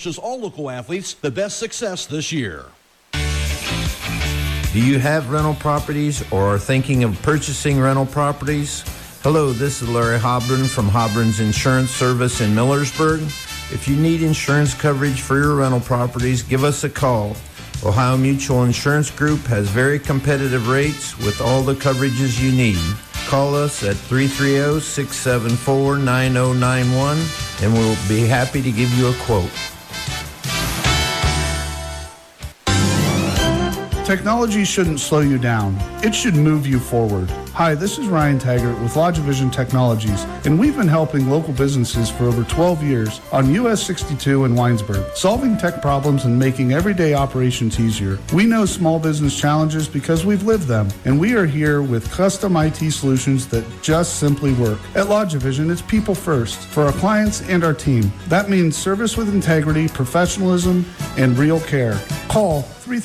wishes all local athletes the best success this year. Do you have rental properties or are thinking of purchasing rental properties? Hello, this is Larry Hobron from Hobron's Insurance Service in Millersburg. If you need insurance coverage for your rental properties, give us a call. Ohio Mutual Insurance Group has very competitive rates with all the coverages you need. Call us at 330-674-9091 and we'll be happy to give you a quote. Technology shouldn't slow you down. It should move you forward. Hi, this is Ryan Taggart with LodgeVision Technologies, and we've been helping local businesses for over 12 years on US 62 in Winesburg, solving tech problems and making everyday operations easier. We know small business challenges because we've lived them, and we are here with custom IT solutions that just simply work. At LodgeVision, it's people first for our clients and our team. That means service with integrity, professionalism, and real care. Call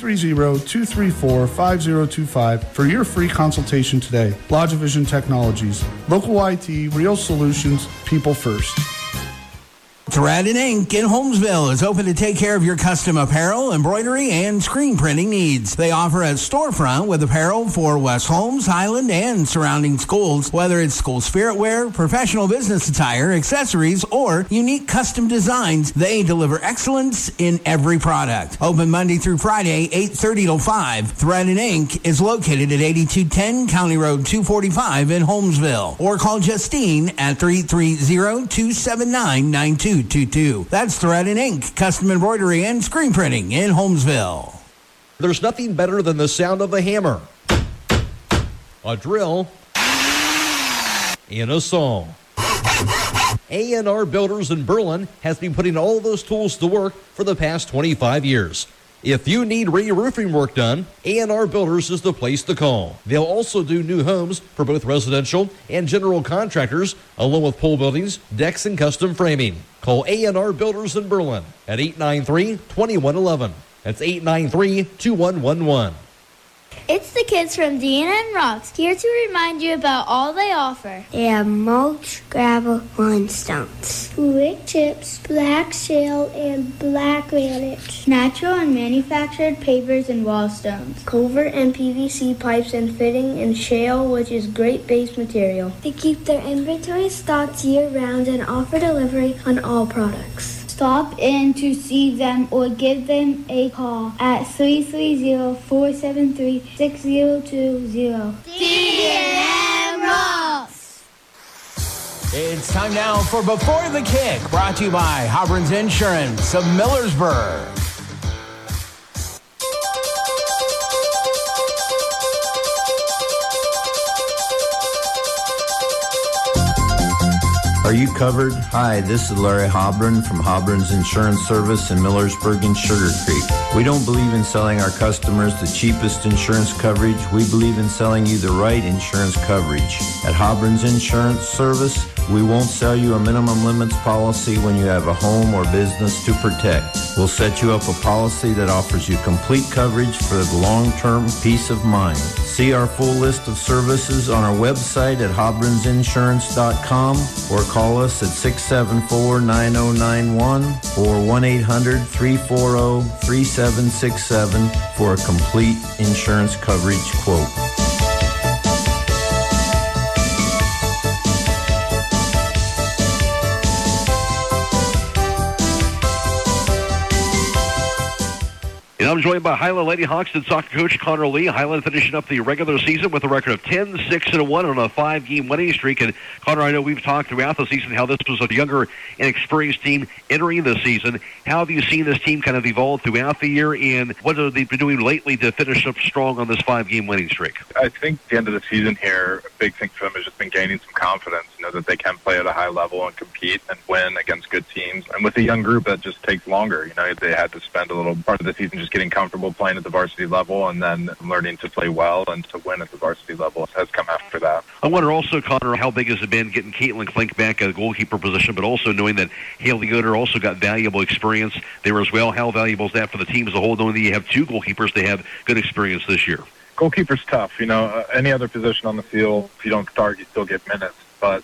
330-234-5025 for your free consultation today. LodgeVision Technologies. Local IT, real solutions, people first. Thread and Ink in Holmesville is open to take care of your custom apparel, embroidery, and screen printing needs. They offer a storefront with apparel for West Holmes, Highland, and surrounding schools. Whether it's school spirit wear, professional business attire, accessories, or unique custom designs, they deliver excellence in every product. Open Monday through Friday, 8:30 till 5. Thread and Ink is located at 8210 County Road 245 in Holmesville. Or call Justine at 330-279-9222. That's Thread and Ink, custom embroidery and screen printing in Holmesville. There's nothing better than the sound of a hammer, a drill, and a saw. A&R Builders in Berlin has been putting all those tools to work for the past 25 years. If you need re-roofing work done, A&R Builders is the place to call. They'll also do new homes for both residential and general contractors, along with pole buildings, decks, and custom framing. Call A&R Builders in Berlin at 893-2111. That's 893-2111. It's the kids from Deanna and Rocks, here to remind you about all they offer. They have mulch, gravel, limestone, wood chips, black shale, and black granite, natural and manufactured pavers and wall stones, culvert and PVC pipes and fitting, and shale, which is great base material. They keep their inventory stocked year-round and offer delivery on all products. Stop in to see them or give them a call at 330-473-6020. D&M Rocks! It's time now for Before the Kick, brought to you by Hobron's Insurance of Millersburg. Are you covered? Hi, this is Larry Hobron from Hobron's Insurance Service in Millersburg and Sugar Creek. We don't believe in selling our customers the cheapest insurance coverage. We believe in selling you the right insurance coverage. At Hobron's Insurance Service, we won't sell you a minimum limits policy when you have a home or business to protect. We'll set you up a policy that offers you complete coverage for the long-term peace of mind. See our full list of services on our website at hobronsinsurance.com or call us at 674-9091 or 1-800-340-3767 for a complete insurance coverage quote. And I'm joined by Highland Lady Hawks and soccer coach Connor Lee. Highland finishing up the regular season with a record of 10-6-1 on a 5-game winning streak. And Connor, I know we've talked throughout the season how this was a younger and experienced team entering the season. How have you seen this team kind of evolve throughout the year, and what have they been doing lately to finish up strong on this 5-game winning streak? I think at the end of the season here, a big thing for them has just been gaining some confidence, that they can play at a high level and compete and win against good teams. And with a young group, that just takes longer. They had to spend a little part of the season just getting comfortable playing at the varsity level, and then learning to play well and to win at the varsity level has come after that. I wonder also, Connor, how big has it been getting Caitlin Klink back at the goalkeeper position, but also knowing that Haley Yoder also got valuable experience there as well. How valuable is that for the team as a whole, knowing that you have two goalkeepers that have good experience this year? Goalkeeper's tough. Any other position on the field, if you don't start, you still get minutes. But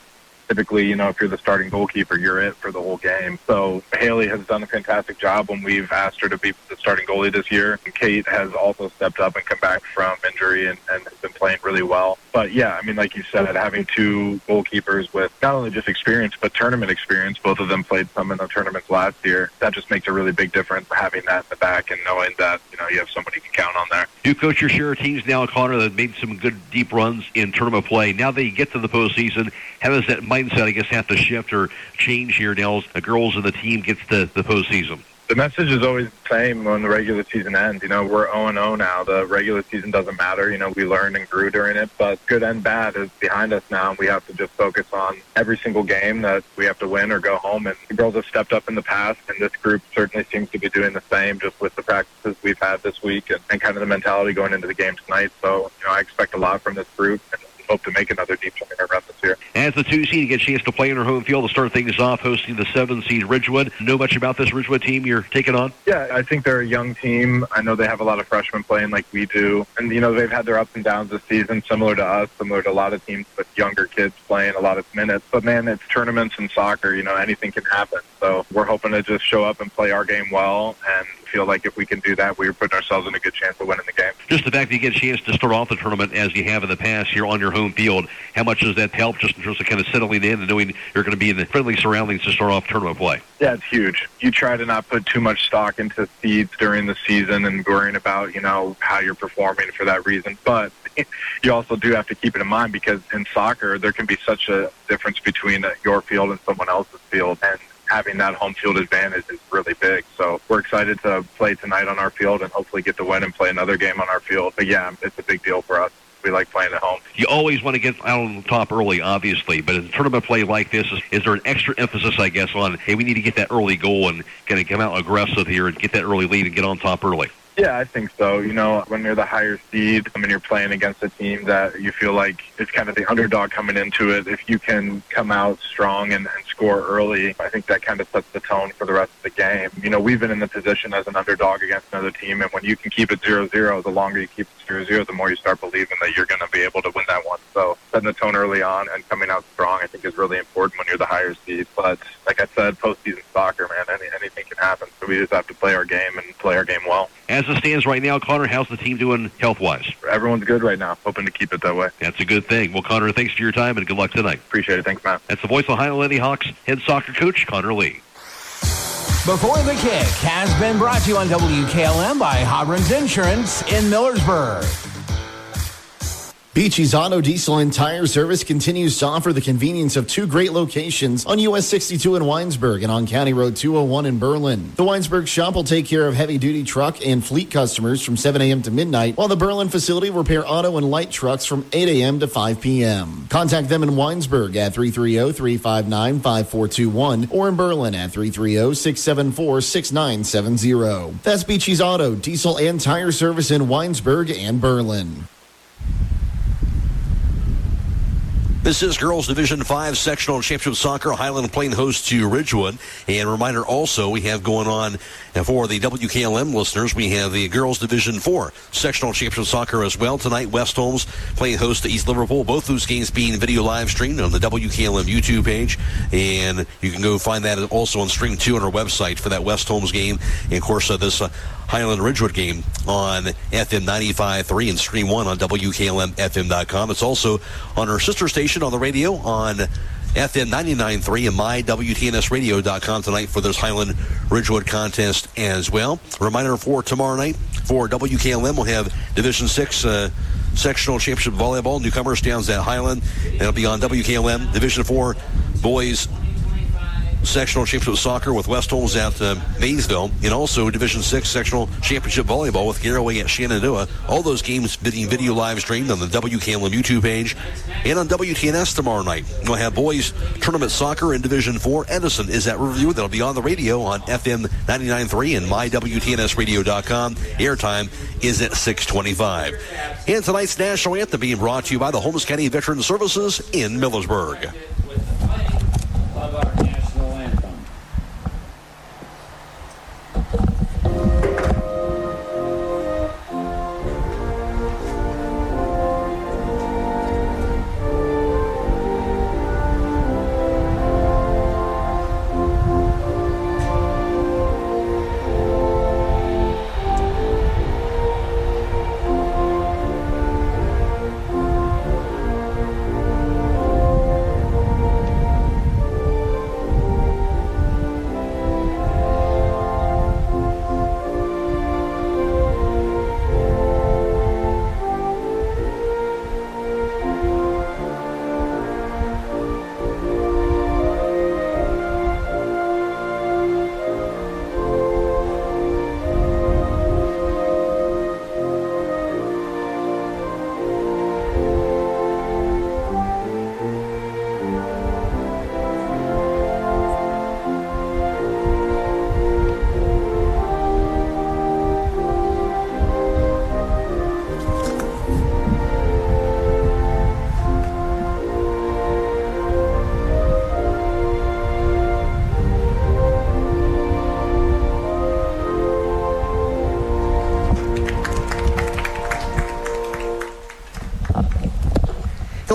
typically, if you're the starting goalkeeper, you're it for the whole game. So Haley has done a fantastic job when we've asked her to be the starting goalie this year. And Kate has also stepped up and come back from injury and has been playing really well. But yeah, like you said, having two goalkeepers with not only just experience, but tournament experience, both of them played some in the tournaments last year, that just makes a really big difference, having that in the back and knowing that, you have somebody you can count on there. You coach your share of teams now, Connor, that made some good deep runs in tournament play. Now that you get to the postseason, how does that mindset, I guess, have to shift or change here now as the girls in the team gets to the postseason? The message is always the same when the regular season ends. We're 0-0 now. The regular season doesn't matter. We learned and grew during it, but good and bad is behind us now. We have to just focus on every single game that we have to win or go home. And the girls have stepped up in the past, and this group certainly seems to be doing the same just with the practices we've had this week and kind of the mentality going into the game tonight. So, I expect a lot from this group and hope to make another deep tournament run this year. As the 2 seed, you get a chance to play in her home field to start things off, hosting the 7 seed Ridgewood. Know much about this Ridgewood team you're taking on? Yeah, I think they're a young team. I know they have a lot of freshmen playing like we do. And, they've had their ups and downs this season, similar to us, similar to a lot of teams with younger kids playing a lot of minutes. But, man, it's tournaments and soccer. Anything can happen. So we're hoping to just show up and play our game well and feel like if we can do that, we're putting ourselves in a good chance of winning the game. Just the fact that you get a chance to start off the tournament as you have in the past here on your home field, how much does that help just in terms of kind of settling in and knowing you're going to be in the friendly surroundings to start off tournament play? Yeah, it's huge. You try to not put too much stock into seeds during the season and worrying about, how you're performing for that reason. But you also do have to keep it in mind because in soccer, there can be such a difference between your field and someone else's field. And having that home field advantage is really big. So we're excited to play tonight on our field and hopefully get the win and play another game on our field. But yeah, it's a big deal for us. We like playing at home. You always want to get out on top early, obviously, but in tournament play like this, is there an extra emphasis, I guess, on, hey, we need to get that early goal and kind of come out aggressive here and get that early lead and get on top early? Yeah, I think so. When you're the higher seed, you're playing against a team that you feel like is kind of the underdog coming into it. If you can come out strong and score early, I think that kind of sets the tone for the rest of the game. We've been in the position as an underdog against another team, and when you can keep it 0-0, the longer you keep it 0-0, the more you start believing that you're going to be able to win that one. So setting the tone early on and coming out strong, I think, is really important when you're the higher seed. But like I said, postseason soccer, man, anything can happen. So we just have to play our game and play our game well. As it stands right now, Connor, how's the team doing health-wise? Everyone's good right now. Hoping to keep it that way. That's a good thing. Well, Connor, thanks for your time and good luck tonight. Appreciate it. Thanks, Matt. That's the voice of Highland Lady Hawks head soccer coach, Connor Lee. Before the Kick has been brought to you on WKLM by Hobron's Insurance in Millersburg. Beachy's Auto Diesel and Tire Service continues to offer the convenience of 2 great locations on US 62 in Winesburg and on County Road 201 in Berlin. The Winesburg shop will take care of heavy-duty truck and fleet customers from 7 a.m. to midnight, while the Berlin facility will repair auto and light trucks from 8 a.m. to 5 p.m. Contact them in Winesburg at 330-359-5421 or in Berlin at 330-674-6970. That's Beachy's Auto, Diesel, and Tire Service in Winesburg and Berlin. This is Girls Division 5 Sectional Championship Soccer. Highland playing host to Ridgewood. And a reminder also, we have going on for the WKLM listeners, we have the Girls Division 4 Sectional Championship Soccer as well. Tonight, West Holmes playing host to East Liverpool. Both those games being video live streamed on the WKLM YouTube page. And you can go find that also on Stream 2 on our website for that West Holmes game. And, of course, this Highland Ridgewood game on FM 95.3 and Stream 1 on WKLMFM.com. It's also on our sister station on the radio on FM 99.3 and mywtnsradio.com tonight for this Highland Ridgewood contest as well. Reminder for tomorrow night for WKLM, we'll have Division 6 Sectional Championship Volleyball. Newcomers down at Highland. It'll be on WKLM. Division 4 Boys Sectional Championship Soccer with West Holmes at Maysville, and also Division 6 Sectional Championship Volleyball with Garaway at Shenandoah. All those games being video live streamed on the WKLM YouTube page and on WTNS tomorrow night. We'll have Boys Tournament Soccer in Division 4. Edison is at Riverview. That'll be on the radio on FM 99.3 and mywtnsradio.com. Airtime is at 6:25. And tonight's national anthem being brought to you by the Holmes County Veteran Services in Millersburg.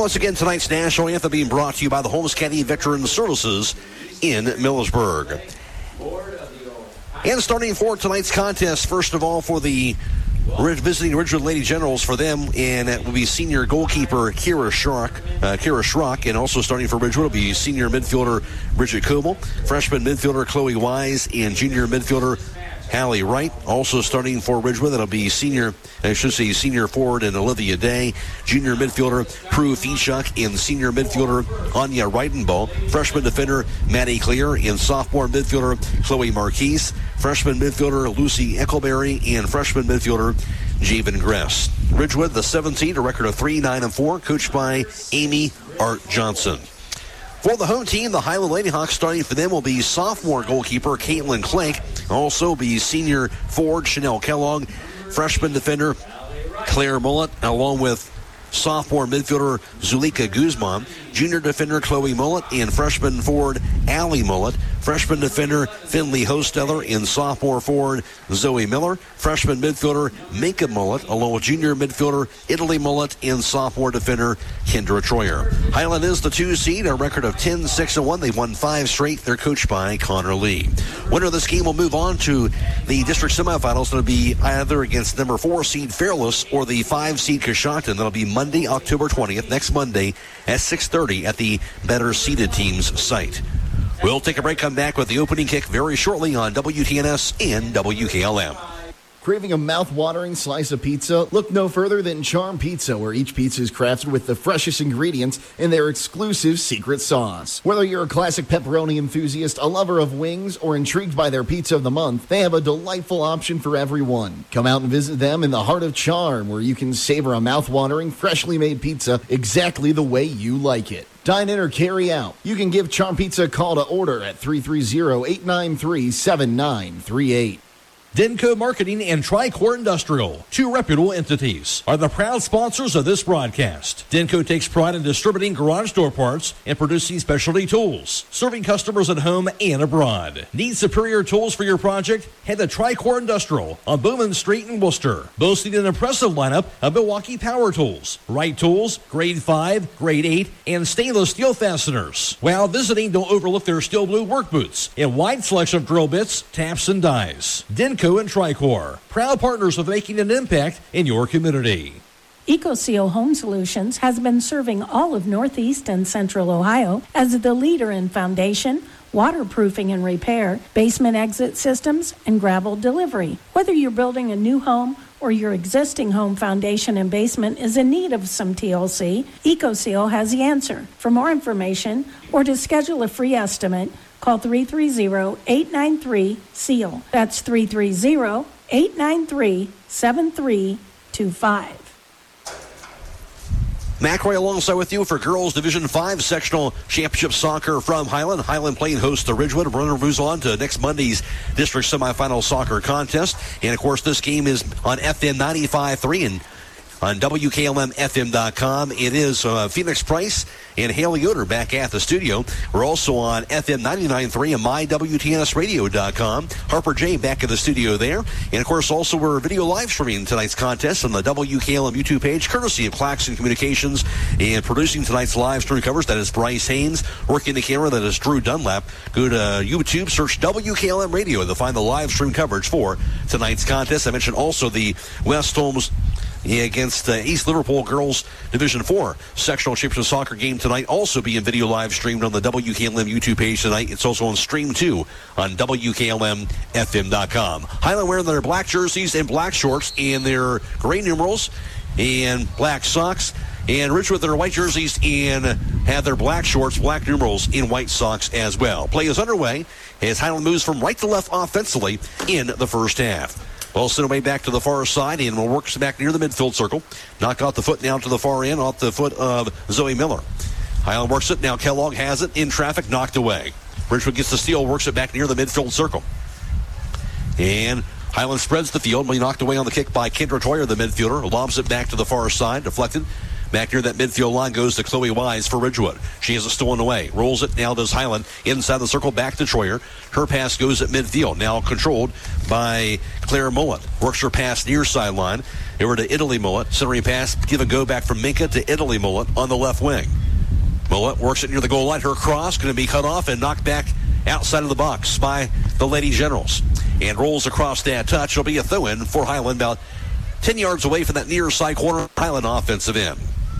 once again, tonight's national anthem being brought to you by the Holmes County Veteran Services in Millersburg. And starting for tonight's contest, first of all, for the visiting Ridgewood Lady Generals, for them, and that will be senior goalkeeper Kira Schrock, and also starting for Ridgewood will be senior midfielder Bridget Coble, freshman midfielder Chloe Wise, and junior midfielder Hallie Wright. Also starting for Ridgewood, that'll be senior forward and Olivia Day, junior midfielder Prue Feechuk, and senior midfielder Anya Reitenbaugh, freshman defender Maddie Clear, and sophomore midfielder Chloe Marquise, freshman midfielder Lucy Eckleberry, and freshman midfielder Javen Gress. Ridgewood, the 17th, a record of 3-9-4, coached by Amy Art Johnson. For the home team, the Highland Ladyhawks, starting for them will be sophomore goalkeeper Caitlin Clank. Also be senior forward Chanel Kellogg, freshman defender Claire Mullet, along with sophomore midfielder Zulika Guzman, junior defender Chloe Mullet, and freshman forward Allie Mullet, freshman defender Finley Hosteller, and sophomore forward Zoe Miller, freshman midfielder Minka Mullet, along with junior midfielder Italy Mullet, and sophomore defender Kendra Troyer. Highland is the 2 seed, a record of 10-6-1. They've won 5 straight. They're coached by Connor Lee. Winner of this game will move on to the district semifinals. It'll be either against number 4 seed Fairless or the 5 seed Coshocton. That'll be Monday, October 20th, next Monday at 6:30 at the better seeded teams site. We'll take a break, come back with the opening kick very shortly on WTNS and WKLM. Craving a mouth-watering slice of pizza? Look no further than Charm Pizza, where each pizza is crafted with the freshest ingredients in their exclusive secret sauce. Whether you're a classic pepperoni enthusiast, a lover of wings, or intrigued by their pizza of the month, they have a delightful option for everyone. Come out and visit them in the heart of Charm, where you can savor a mouth-watering, freshly made pizza exactly the way you like it. Dine in or carry out. You can give Charm Pizza a call to order at 330-893-7938. Denko Marketing and Tricor Industrial, 2 reputable entities, are the proud sponsors of this broadcast. Denko takes pride in distributing garage door parts and producing specialty tools, serving customers at home and abroad. Need superior tools for your project? Head to Tricor Industrial on Bowman Street in Worcester, boasting an impressive lineup of Milwaukee power tools, Wright tools, grade 5, grade 8, and stainless steel fasteners. While visiting, don't overlook their steel blue work boots and wide selection of drill bits, taps, and dies. Denko and Tricor, proud partners of making an impact in your community. EcoSeal Home Solutions has been serving all of Northeast and Central Ohio as the leader in foundation, waterproofing and repair, basement exit systems, and gravel delivery. Whether you're building a new home or your existing home foundation and basement is in need of some TLC, EcoSeal has the answer. For more information or to schedule a free estimate, call 330-893-SEAL. That's 330-893-7325. McRae alongside with you for Girls Division 5 Sectional Championship Soccer from Highland. Highland playing host to Ridgewood. Runner moves on to next Monday's district semifinal soccer contest. And, of course, this game is on FM 95.3 and on WKLMFM.com. It is Phoenix Price and Haley Yoder back at the studio. We're also on FM 99.3 and MyWTNSradio.com. Harper J back in the studio there. And, of course, also we're video live streaming tonight's contest on the WKLM YouTube page, courtesy of Claxon Communications. And producing tonight's live stream covers, that is Bryce Haynes. Working the camera, that is Drew Dunlap. Go to YouTube, search WKLM Radio to find the live stream coverage for tonight's contest. I mentioned also the West Holmes against East Liverpool Girls Division 4 Sectional Championship Soccer game tonight, also being video live streamed on the WKLM YouTube page tonight. It's also on Stream 2 on WKLMFM.com. Highland wearing their black jerseys and black shorts and their gray numerals and black socks. And Ridgewood with their white jerseys and have their black shorts, black numerals, and white socks as well. Play is underway as Highland moves from right to left offensively in the first half. Ball sent away back to the far side and will work back near the midfield circle. Knock out the foot now to the far end, off the foot of Zoe Miller. Highland works it. Now Kellogg has it in traffic, knocked away. Ridgewood gets the steal, works it back near the midfield circle. And Highland spreads the field, but he knocked away on the kick by Kendra Troyer, the midfielder. Lobs it back to the far side, deflected Back near that midfield line goes to Chloe Wise for Ridgewood. She has it stolen away. Rolls it. Now does Highland. Inside the circle. Back to Troyer. Her pass goes at midfield. Now controlled by Claire Mullet. Works her pass near sideline. Over to Italy Mullet. Centering pass. Give a go back from Minka to Italy Mullet on the left wing. Mullet works it near the goal line. Her cross going to be cut off and knocked back outside of the box by the Lady Generals. And rolls across that touch. It'll be a throw-in for Highland about 10 yards away from that near side corner. Highland offensive end.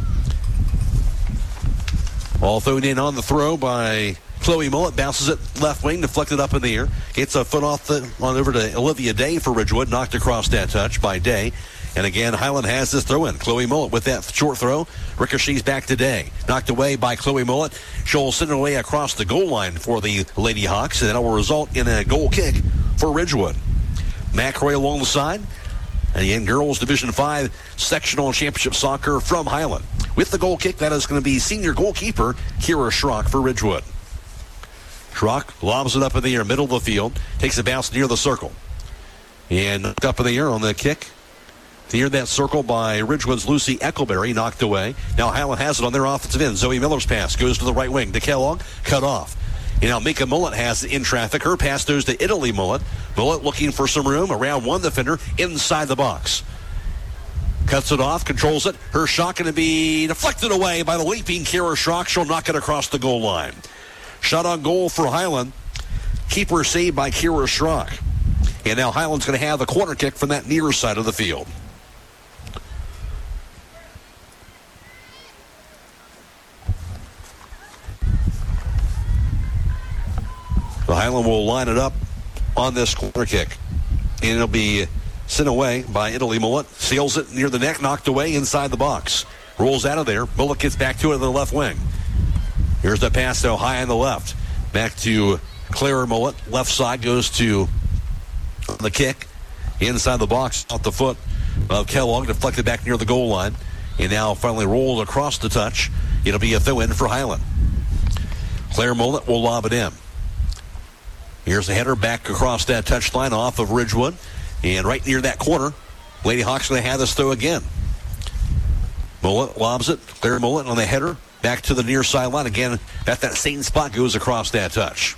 All thrown in on the throw by Chloe Mullet. Bounces it left wing, deflected up in the air. Gets a foot off on over to Olivia Day for Ridgewood. Knocked across that touch by Day. And again, Highland has this throw in. Chloe Mullet with that short throw. Ricochets back to Day. Knocked away by Chloe Mullet. She'll send it away across the goal line for the Lady Hawks. And that will result in a goal kick for Ridgewood. McRoy along the side. And again, girls Division 5 sectional championship soccer from Highland. With the goal kick, that is going to be senior goalkeeper Kira Schrock for Ridgewood. Schrock lobs it up in the air, middle of the field. Takes a bounce near the circle. And knocked up in the air on the kick. Near that circle by Ridgewood's Lucy Eckleberry, knocked away. Now Highland has it on their offensive end. Zoe Miller's pass goes to the right wing. To Kellogg, cut off. And now Mika Mullet has it in traffic. Her pass goes to Italy Mullet. Mullet looking for some room around one defender inside the box. Cuts it off, controls it. Her shot going to be deflected away by the leaping Kira Schrock. She'll knock it across the goal line. Shot on goal for Highland. Keeper saved by Kira Schrock. And now Highland's going to have the corner kick from that near side of the field. The Highland will line it up on this corner kick. And it'll be sent away by Italy Mullet. Seals it near the neck, knocked away inside the box. Rolls out of there. Mullet gets back to it on the left wing. Here's the pass now high on the left. Back to Claire Mullet. Left side goes to the kick. Inside the box, off the foot of Kellogg. Deflected back near the goal line. And now finally rolled across the touch. It'll be a throw-in for Highland. Claire Mullet will lob it in. Here's the header back across that touchline off of Ridgewood. And right near that corner, Lady Hawks going to have this throw again. Mullet lobs it. Claire Mullet on the header. Back to the near sideline. Again, at that same spot goes across that touch.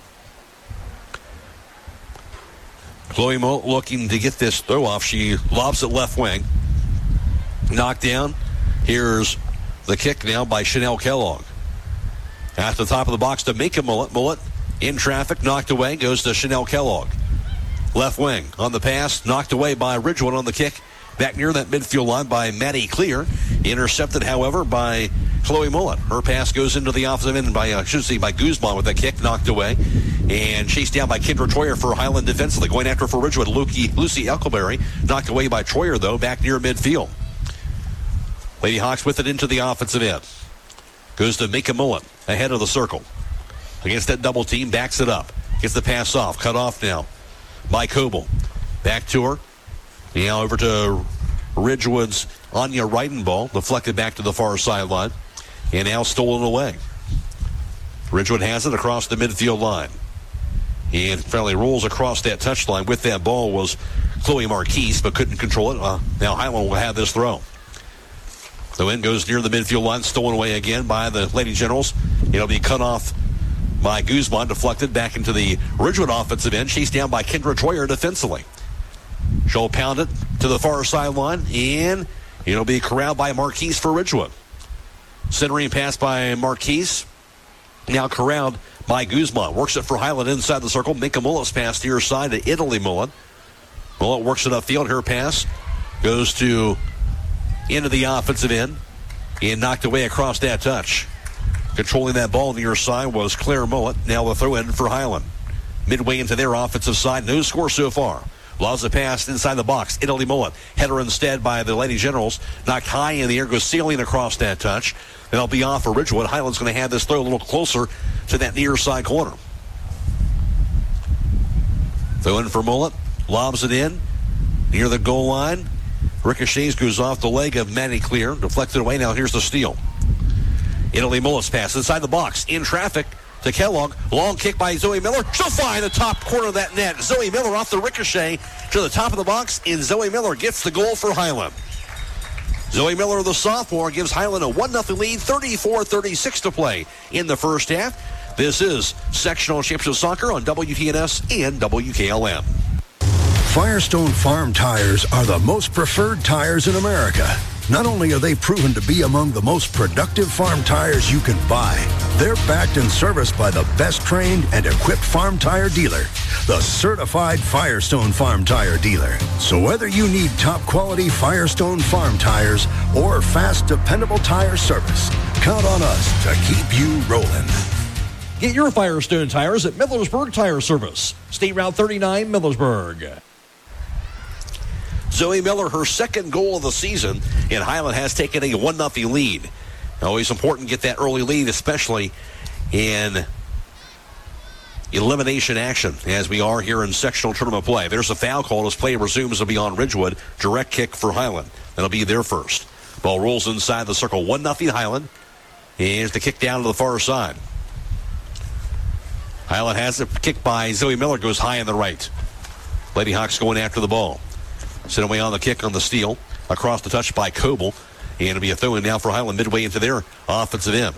Chloe Mullet looking to get this throw off. She lobs it left wing. Knocked down. Here's the kick now by Chanel Kellogg. At the top of the box to Mika Mullet. Mullet in traffic, knocked away, goes to Chanel Kellogg. Left wing on the pass, knocked away by Ridgewood on the kick. Back near that midfield line by Maddie Clear. Intercepted, however, by Chloe Mullet. Her pass goes into the offensive end by Guzman with that kick, knocked away. And chased down by Kendra Troyer for Highland defensively. Going after for Ridgewood, Lucy Eckleberry. Knocked away by Troyer, though, back near midfield. Lady Hawks with it into the offensive end. Goes to Mika Mullet ahead of the circle. Against that double team, backs it up. Gets the pass off. Cut off now by Coble. Back to her. Now over to Ridgewood's Anya Reidenball. Deflected back to the far sideline. And now stolen away. Ridgewood has it across the midfield line. And finally rolls across that touchline. With that ball was Chloe Marquise, but couldn't control it. Now Highland will have this throw. The wind goes near the midfield line. Stolen away again by the Lady Generals. It'll be cut off by Guzman, deflected back into the Ridgewood offensive end. Chased down by Kendra Troyer defensively. She'll pound it to the far sideline, and it'll be corralled by Marquise for Ridgewood. Centering pass by Marquise. Now corralled by Guzman. Works it for Highland inside the circle. Mika Mullet's pass to your side to Italy Mullet. Mullet works it upfield. Her pass goes to into the offensive end and knocked away across that touch. Controlling that ball near side was Claire Mullet. Now the throw in for Highland. Midway into their offensive side. No score so far. Loves the pass inside the box. Italy Mullet. Header instead by the Lady Generals. Knocked high in the air. Goes sailing across that touch. That'll be off for Ridgewood. Highland's going to have this throw a little closer to that near side corner. Throw in for Mullet. Lobs it in. Near the goal line. Ricochets goes off the leg of Maddie Clear. Deflected away. Now here's the steal. Italy Mullet's pass inside the box. In traffic to Kellogg. Long kick by Zoe Miller. She'll find the top corner of that net. Zoe Miller off the ricochet to the top of the box. And Zoe Miller gets the goal for Highland. Zoe Miller, the sophomore, gives Highland a 1-0 lead, 34-36 to play in the first half. This is Sectional Championship Soccer on WTNS and WKLM. Firestone Farm tires are the most preferred tires in America. Not only are they proven to be among the most productive farm tires you can buy, they're backed and serviced by the best trained and equipped farm tire dealer, the Certified Firestone Farm Tire Dealer. So whether you need top quality Firestone Farm tires or fast, dependable tire service, count on us to keep you rolling. Get your Firestone tires at Millersburg Tire Service, State Route 39, Millersburg. Zoe Miller, her second goal of the season, and Highland has taken a 1-0 lead. Always important to get that early lead, especially in elimination action, as we are here in sectional tournament play. There's a foul call as play resumes. It'll be on Ridgewood. Direct kick for Highland. That'll be their first. Ball rolls inside the circle. 1-0 Highland. Here's the kick down to the far side. Highland has a kick by Zoe Miller, goes high on the right. Lady Hawks going after the ball. Sent away on the kick on the steal. Across the touch by Coble. And it'll be a throw-in now for Highland midway into their offensive end.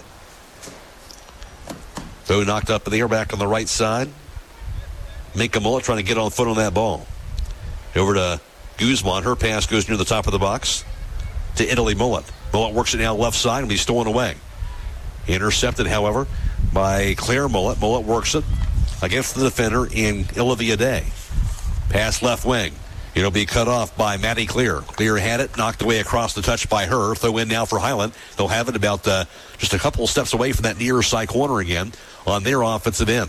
Throw knocked up in the air back on the right side. Minka Mullet trying to get on foot on that ball. Over to Guzman. Her pass goes near the top of the box to Italy Mullet. Mullet works it now left side and be stolen away. Intercepted, however, by Claire Mullet. Mullet works it against the defender in Olivia Day. Pass left wing. It'll be cut off by Maddie Clear. Clear had it, knocked away across the touch by her. Throw in now for Highland. They'll have it about just a couple steps away from that near side corner again on their offensive end.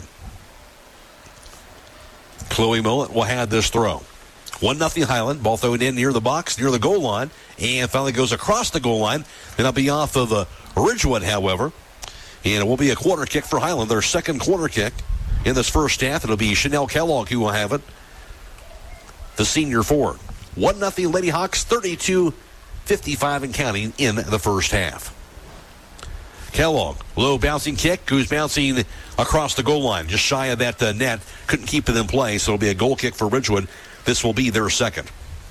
Chloe Mullet will have this throw. 1-0 Highland. Ball thrown in near the box, near the goal line, and finally goes across the goal line. Then it'll be off of the Ridgewood, however. And it will be a corner kick for Highland, their second corner kick in this first half. It'll be Chanel Kellogg who will have it, the senior forward. 1-0 Lady Hawks, 32-55 and counting in the first half. Kellogg, low bouncing kick, who's bouncing across the goal line, just shy of that net. Couldn't keep it in play, so it'll be a goal kick for Ridgewood. This will be their second.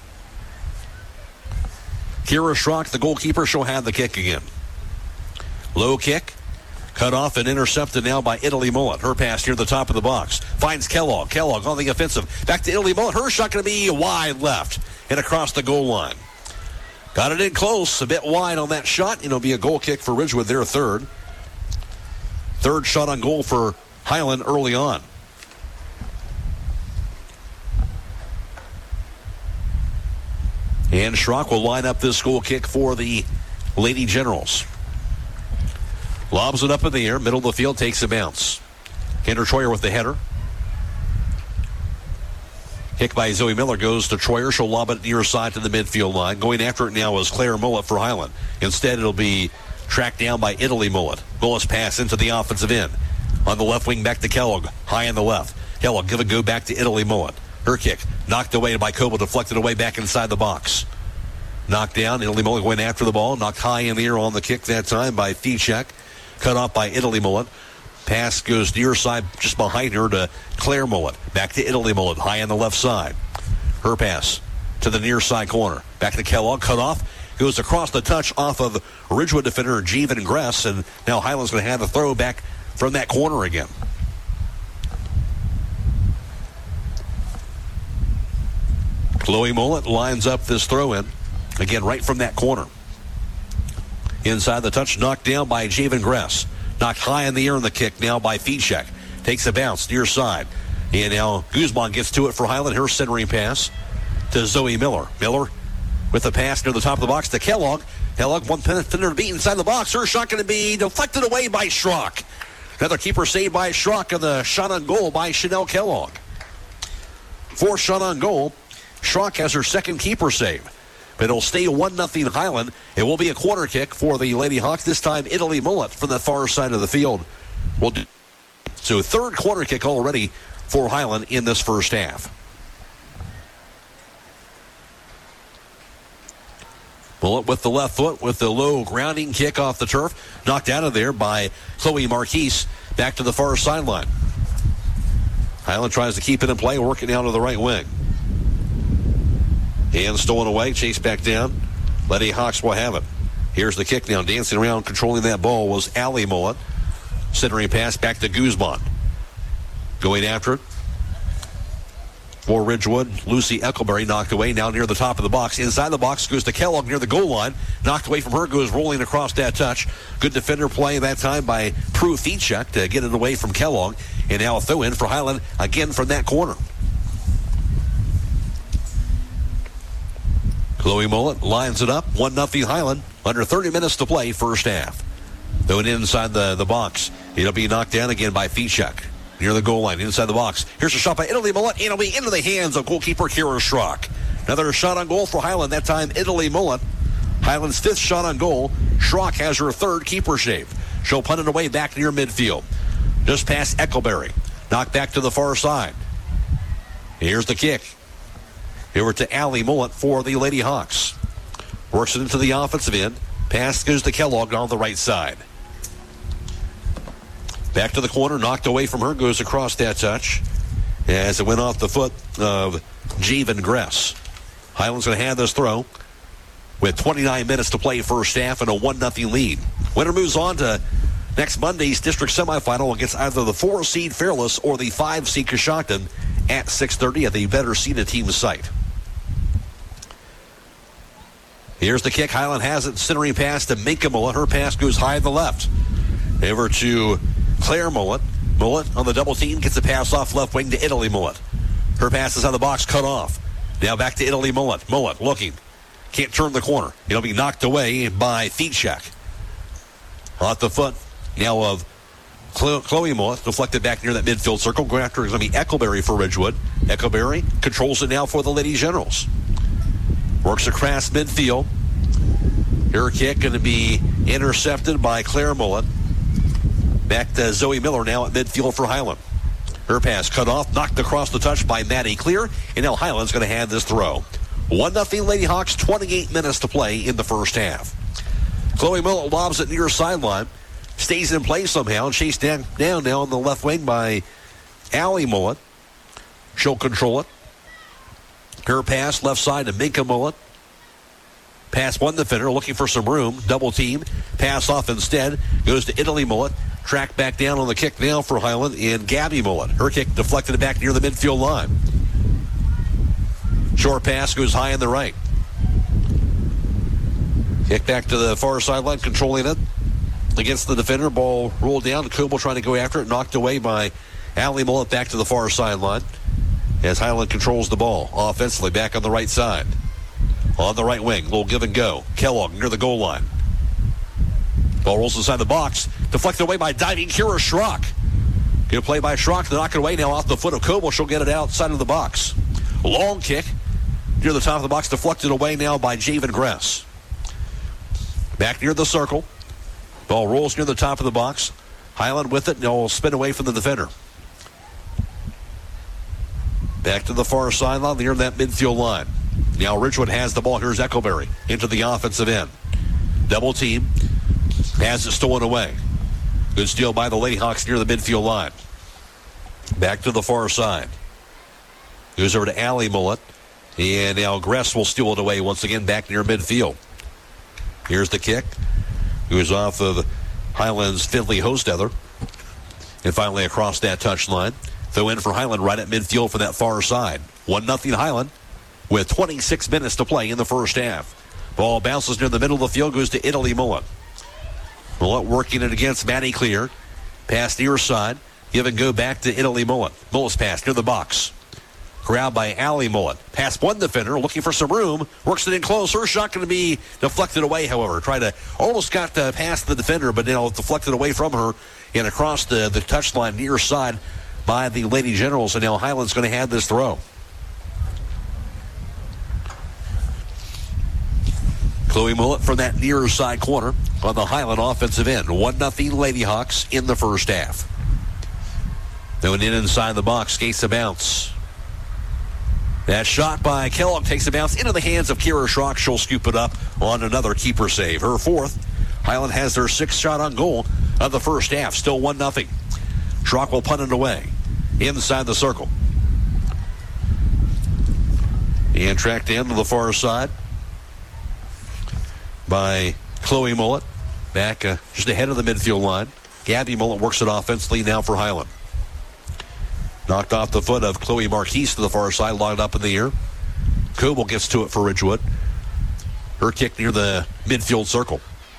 Kira Schrock, the goalkeeper, she'll have the kick again. Low kick. Cut off and intercepted now by Italy Mullet. Her pass near the top of the box. Finds Kellogg. Kellogg on the offensive. Back to Italy Mullet. Her shot going to be wide left and across the goal line. Got it in close. A bit wide on that shot. It'll be a goal kick for Ridgewood, their third. Third shot on goal for Highland early on. And Schrock will line up this goal kick for the Lady Generals. Lobs it up in the air. Middle of the field, takes a bounce. Kendra Troyer with the header. Kick by Zoe Miller goes to Troyer. She'll lob it near side to the midfield line. Going after it now is Claire Mullet for Highland. Instead, it'll be tracked down by Italy Mullet. Mullet's pass into the offensive end. On the left wing, back to Kellogg. High on the left. Kellogg give a go back to Italy Mullet. Her kick knocked away by Coble, deflected away back inside the box. Knocked down. Italy Mullet went after the ball. Knocked high in the air on the kick that time by Fichek. Cut off by Italy Mullet. Pass goes near side just behind her to Claire Mullet. Back to Italy Mullet, high on the left side. Her pass to the near side corner. Back to Kellogg, cut off. Goes across the touch off of Ridgewood defender Jeevan Gress. And now Highland's going to have a throw back from that corner again. Chloe Mullet lines up this throw in. Again, right from that corner. Inside the touch, knocked down by Jeevan Gress. Knocked high in the air in the kick now by Fichek. Takes a bounce near side. And now Guzman gets to it for Highland. Her centering pass to Zoe Miller. Miller with the pass near the top of the box to Kellogg. Kellogg, one pin to beat inside the box. Her shot going to be deflected away by Schrock. Another keeper saved by Schrock, and the shot on goal by Chanel Kellogg. Fourth shot on goal. Schrock has her second keeper save. But it'll stay 1-0 Highland. It will be a corner kick for the Lady Hawks. This time, Italy Mullet from the far side of the field. So third corner kick already for Highland in this first half. Mullet with the left foot with the low grounding kick off the turf. Knocked out of there by Chloe Marquise. Back to the far sideline. Highland tries to keep it in play, working out to the right wing. And stolen away, chased back down Lady Hawks will have it. Here's the kick now. Dancing around, controlling that ball was Allie Mullet. Centering pass back to Guzman. Going after it for Ridgewood. Lucy Eckelberry knocked away. Now near the top of the box. Inside the box goes to Kellogg near the goal line. Knocked away from her. Goes rolling across that touch. Good defender play that time by Prue Feechuk to get it away from Kellogg. And now a throw in for Highland again from that corner. Chloe Mullet lines it up. 1-0 Highland. Under 30 minutes to play first half. Throwing inside the box. It'll be knocked down again by Feechuk. Near the goal line, inside the box. Here's a shot by Italy Mullet. It'll be into the hands of goalkeeper Kira Schrock. Another shot on goal for Highland. That time, Italy Mullet. Highland's 5th shot on goal. Schrock has her 3rd keeper save. She'll punt it away back near midfield. Just past Eckelberry. Knocked back to the far side. Here's the kick. Over to Allie Mullet for the Lady Hawks. Works it into the offensive end. Pass goes to Kellogg on the right side. Back to the corner, knocked away from her, goes across that touch as it went off the foot of Javen Gress. Highland's going to have this throw with 29 minutes to play first half and a 1-0 lead. Winner moves on to next Monday's district semifinal against either the 4-seed Fairless or the 5-seed Coshocton at 6:30 at the better seeded team site. Here's the kick. Highland has it. Centering pass to Minka Mullet. Her pass goes high to the left. Over to Claire Mullet. Mullet on the double team gets a pass off left wing to Italy Mullet. Her pass is on the box, cut off. Now back to Italy Mullet. Mullet looking. Can't turn the corner. It'll be knocked away by Feechuk. Off the foot now of Chloe Mullet. Deflected back near that midfield circle. Going after is going to be Eckelberry for Ridgewood. Eckelberry controls it now for the Lady Generals. Works across midfield. Her kick going to be intercepted by Claire Mullet. Back to Zoe Miller now at midfield for Highland. Her pass cut off, knocked across the touch by Maddie Clear, and now Highland's going to have this throw. 1-0 Lady Hawks, 28 minutes to play in the first half. Chloe Mullet lobs it near sideline, stays in play somehow, and chased down now on the left wing by Allie Mullet. She'll control it. Her pass left side to Minka Mullet. Pass one defender looking for some room. Double team. Pass off instead. Goes to Italy Mullet. Track back down on the kick now for Highland and Gabby Mullet. Her kick deflected back near the midfield line. Short pass goes high on the right. Kick back to the far sideline, controlling it against the defender. Ball rolled down. Coble trying to go after it. Knocked away by Allie Mullet back to the far sideline as Highland controls the ball offensively back on the right side. On the right wing, little give and go. Kellogg near the goal line. Ball rolls inside the box. Deflected away by diving Kira Schrock. Good play by Schrock to knock it away now off the foot of Coble. She'll get it outside of the box. Long kick near the top of the box. Deflected away now by Javen Gress. Back near the circle. Ball rolls near the top of the box. Highland with it. Now will spin away from the defender. Back to the far sideline near that midfield line. Now Ridgewood has the ball. Here's Eckelberry into the offensive end. Double team. Has it stolen away. Good steal by the Lady Hawks near the midfield line. Back to the far side. Goes over to Allie Mullet. And now Gress will steal it away once again back near midfield. Here's the kick. Goes off of Highland's Finley Hostether. And finally across that touchline. Throw in for Highland right at midfield from that far side. 1-0 Highland with 26 minutes to play in the first half. Ball bounces near the middle of the field, goes to Italy Mullet. Mullet working it against Maddie Clear. Pass near side. Give and go back to Italy Mullet. Mullet's pass near the box. Grabbed by Allie Mullet. Pass one defender looking for some room. Works it in close. Her shot going to be deflected away, however. Almost got past the defender, but now deflected away from her and across the touchline near side by the Lady Generals. And now Highland's going to have this throw. Chloe Mullet from that near side corner on the Highland offensive end. 1-0 Lady Hawks in the first half. Going in inside the box, skates a bounce. That shot by Kellogg takes a bounce into the hands of Kira Schrock. She'll scoop it up on another keeper save. Her fourth. Highland has their sixth shot on goal of the first half. Still 1-0. Schrock will punt it away inside the circle. And tracked in to the far side by Chloe Mullet. Back just ahead of the midfield line. Gabby Mullet works it offensively now for Highland. Knocked off the foot of Chloe Marquise to the far side, logged up in the air. Coble gets to it for Ridgewood. Her kick near the midfield circle.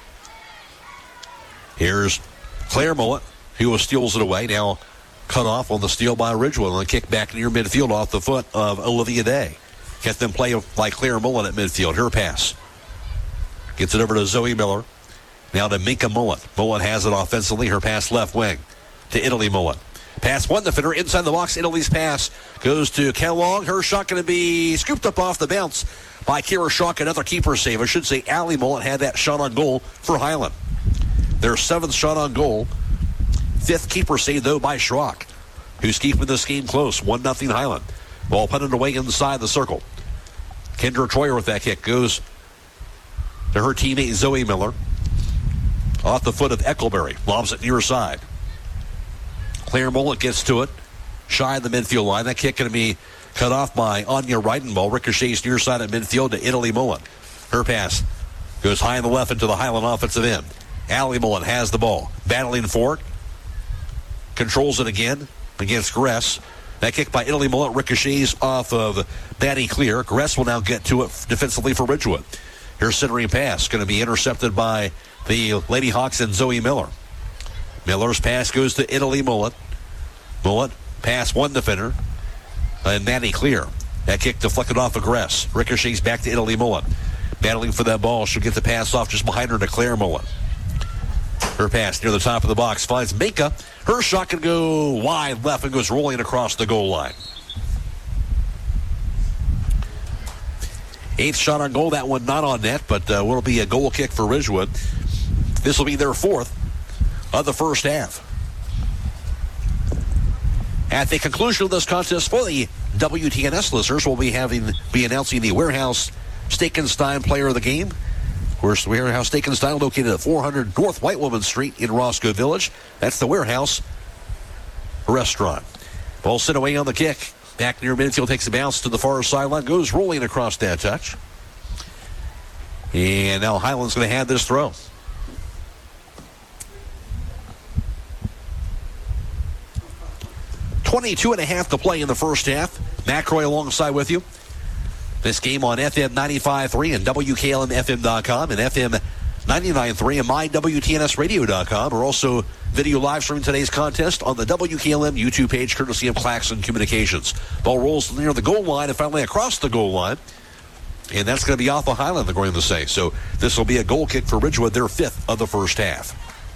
Here's Claire Mullet, who steals it away. Now cut off on the steal by Ridgewood on the kick back near midfield off the foot of Olivia Day. Get them play by Claire Mullet at midfield. Her pass. Gets it over to Zoe Miller. Now to Minka Mullet. Mullet has it offensively. Her pass left wing to Italy Mullet. Pass one defender inside the box. Italy's pass goes to Kellogg. Her shot going to be scooped up off the bounce by Kira Schrock. Another keeper save. I should say Allie Mullet had that shot on goal for Highland. Their 7th shot on goal. 5th keeper save, though, by Schrock, who's keeping this game close. 1-0 Highland. Ball punted away inside the circle. Kendra Troyer with that kick goes to her teammate Zoe Miller. Off the foot of Eckleberry. Lobs it near side. Claire Mullet gets to it. Shy of the midfield line. That kick going to be cut off by Anya Reidenball. Ricochets near side at midfield to Italy Mullet. Her pass goes high on the left into the Highland offensive end. Allie Mullet has the ball. Battling for it. Controls it again against Gress. That kick by Italy Mullet ricochets off of Maddie Clear. Gress will now get to it defensively for Ridgewood. Here's centering pass. Going to be intercepted by the Lady Hawks and Zoe Miller. Miller's pass goes to Italy Mullet. Mullet pass one defender. And Maddie Clear. That kick deflected off of Gress. Ricochets back to Italy Mullet. Battling for that ball. She'll get the pass off just behind her to Claire Mullet. Her pass near the top of the box finds Minka. Her shot can go wide left and goes rolling across the goal line. 8th shot on goal. That one not on net, but will be a goal kick for Ridgewood. This will be their 4th of the first half. At the conclusion of this contest for the WTNS listeners, we'll be announcing the Warehouse Steakenstein Player of the Game. Of course, the Warehouse Steakenstein located at 400 North White Woman Street in Roscoe Village. That's the Warehouse Restaurant. Ball sent away on the kick. Back near midfield, takes a bounce to the far sideline, goes rolling across that touch. And now Highland's going to have this throw. .22.5 to play in the first half. McRoy alongside with you. This game on FM 95.3 and WKLMFM.com and FM 99.3 and MyWTNSradio.com. We're also video live streaming today's contest on the WKLM YouTube page, courtesy of Claxon Communications. Ball rolls near the goal line and finally across the goal line. And that's going to be off of Highland, they're going to say. So this will be a goal kick for Ridgewood, their 5th of the first half.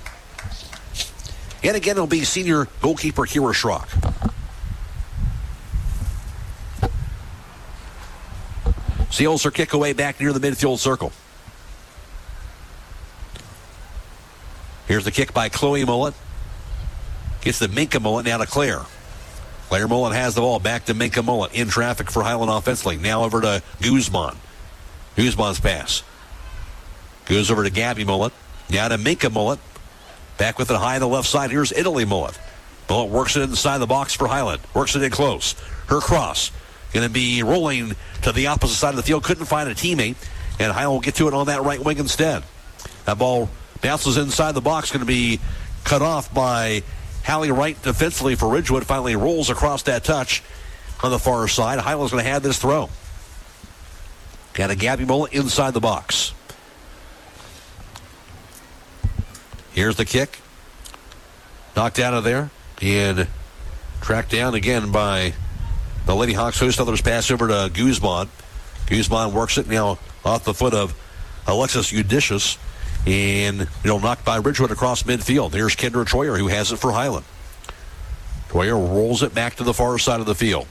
And again, it'll be senior goalkeeper Kira Schrock. Seals her kick away back near the midfield circle. Here's the kick by Chloe Mullet. Gets the Minka Mullet now to Claire. Claire Mullet has the ball back to Minka Mullet. In traffic for Highland offensively. Now over to Guzman. Guzman's pass. Goes over to Gabby Mullet. Now to Minka Mullet. Back with it high on the left side. Here's Italy Mullet. Mullet works it inside the box for Highland. Works it in close. Her cross. Going to be rolling to the opposite side of the field. Couldn't find a teammate. And Highland will get to it on that right wing instead. That ball bounces inside the box. Going to be cut off by Hallie Wright defensively for Ridgewood. Finally rolls across that touch on the far side. Highland's going to have this throw. Got a Gabby Mullet inside the box. Here's the kick. Knocked out of there. And tracked down again by the Lady Hawks. Host others pass over to Guzman. Guzman works it now off the foot of Alexis Eudicious. And knocked by Ridgewood across midfield. Here's Kendra Troyer, who has it for Highland. Troyer rolls it back to the far side of the field.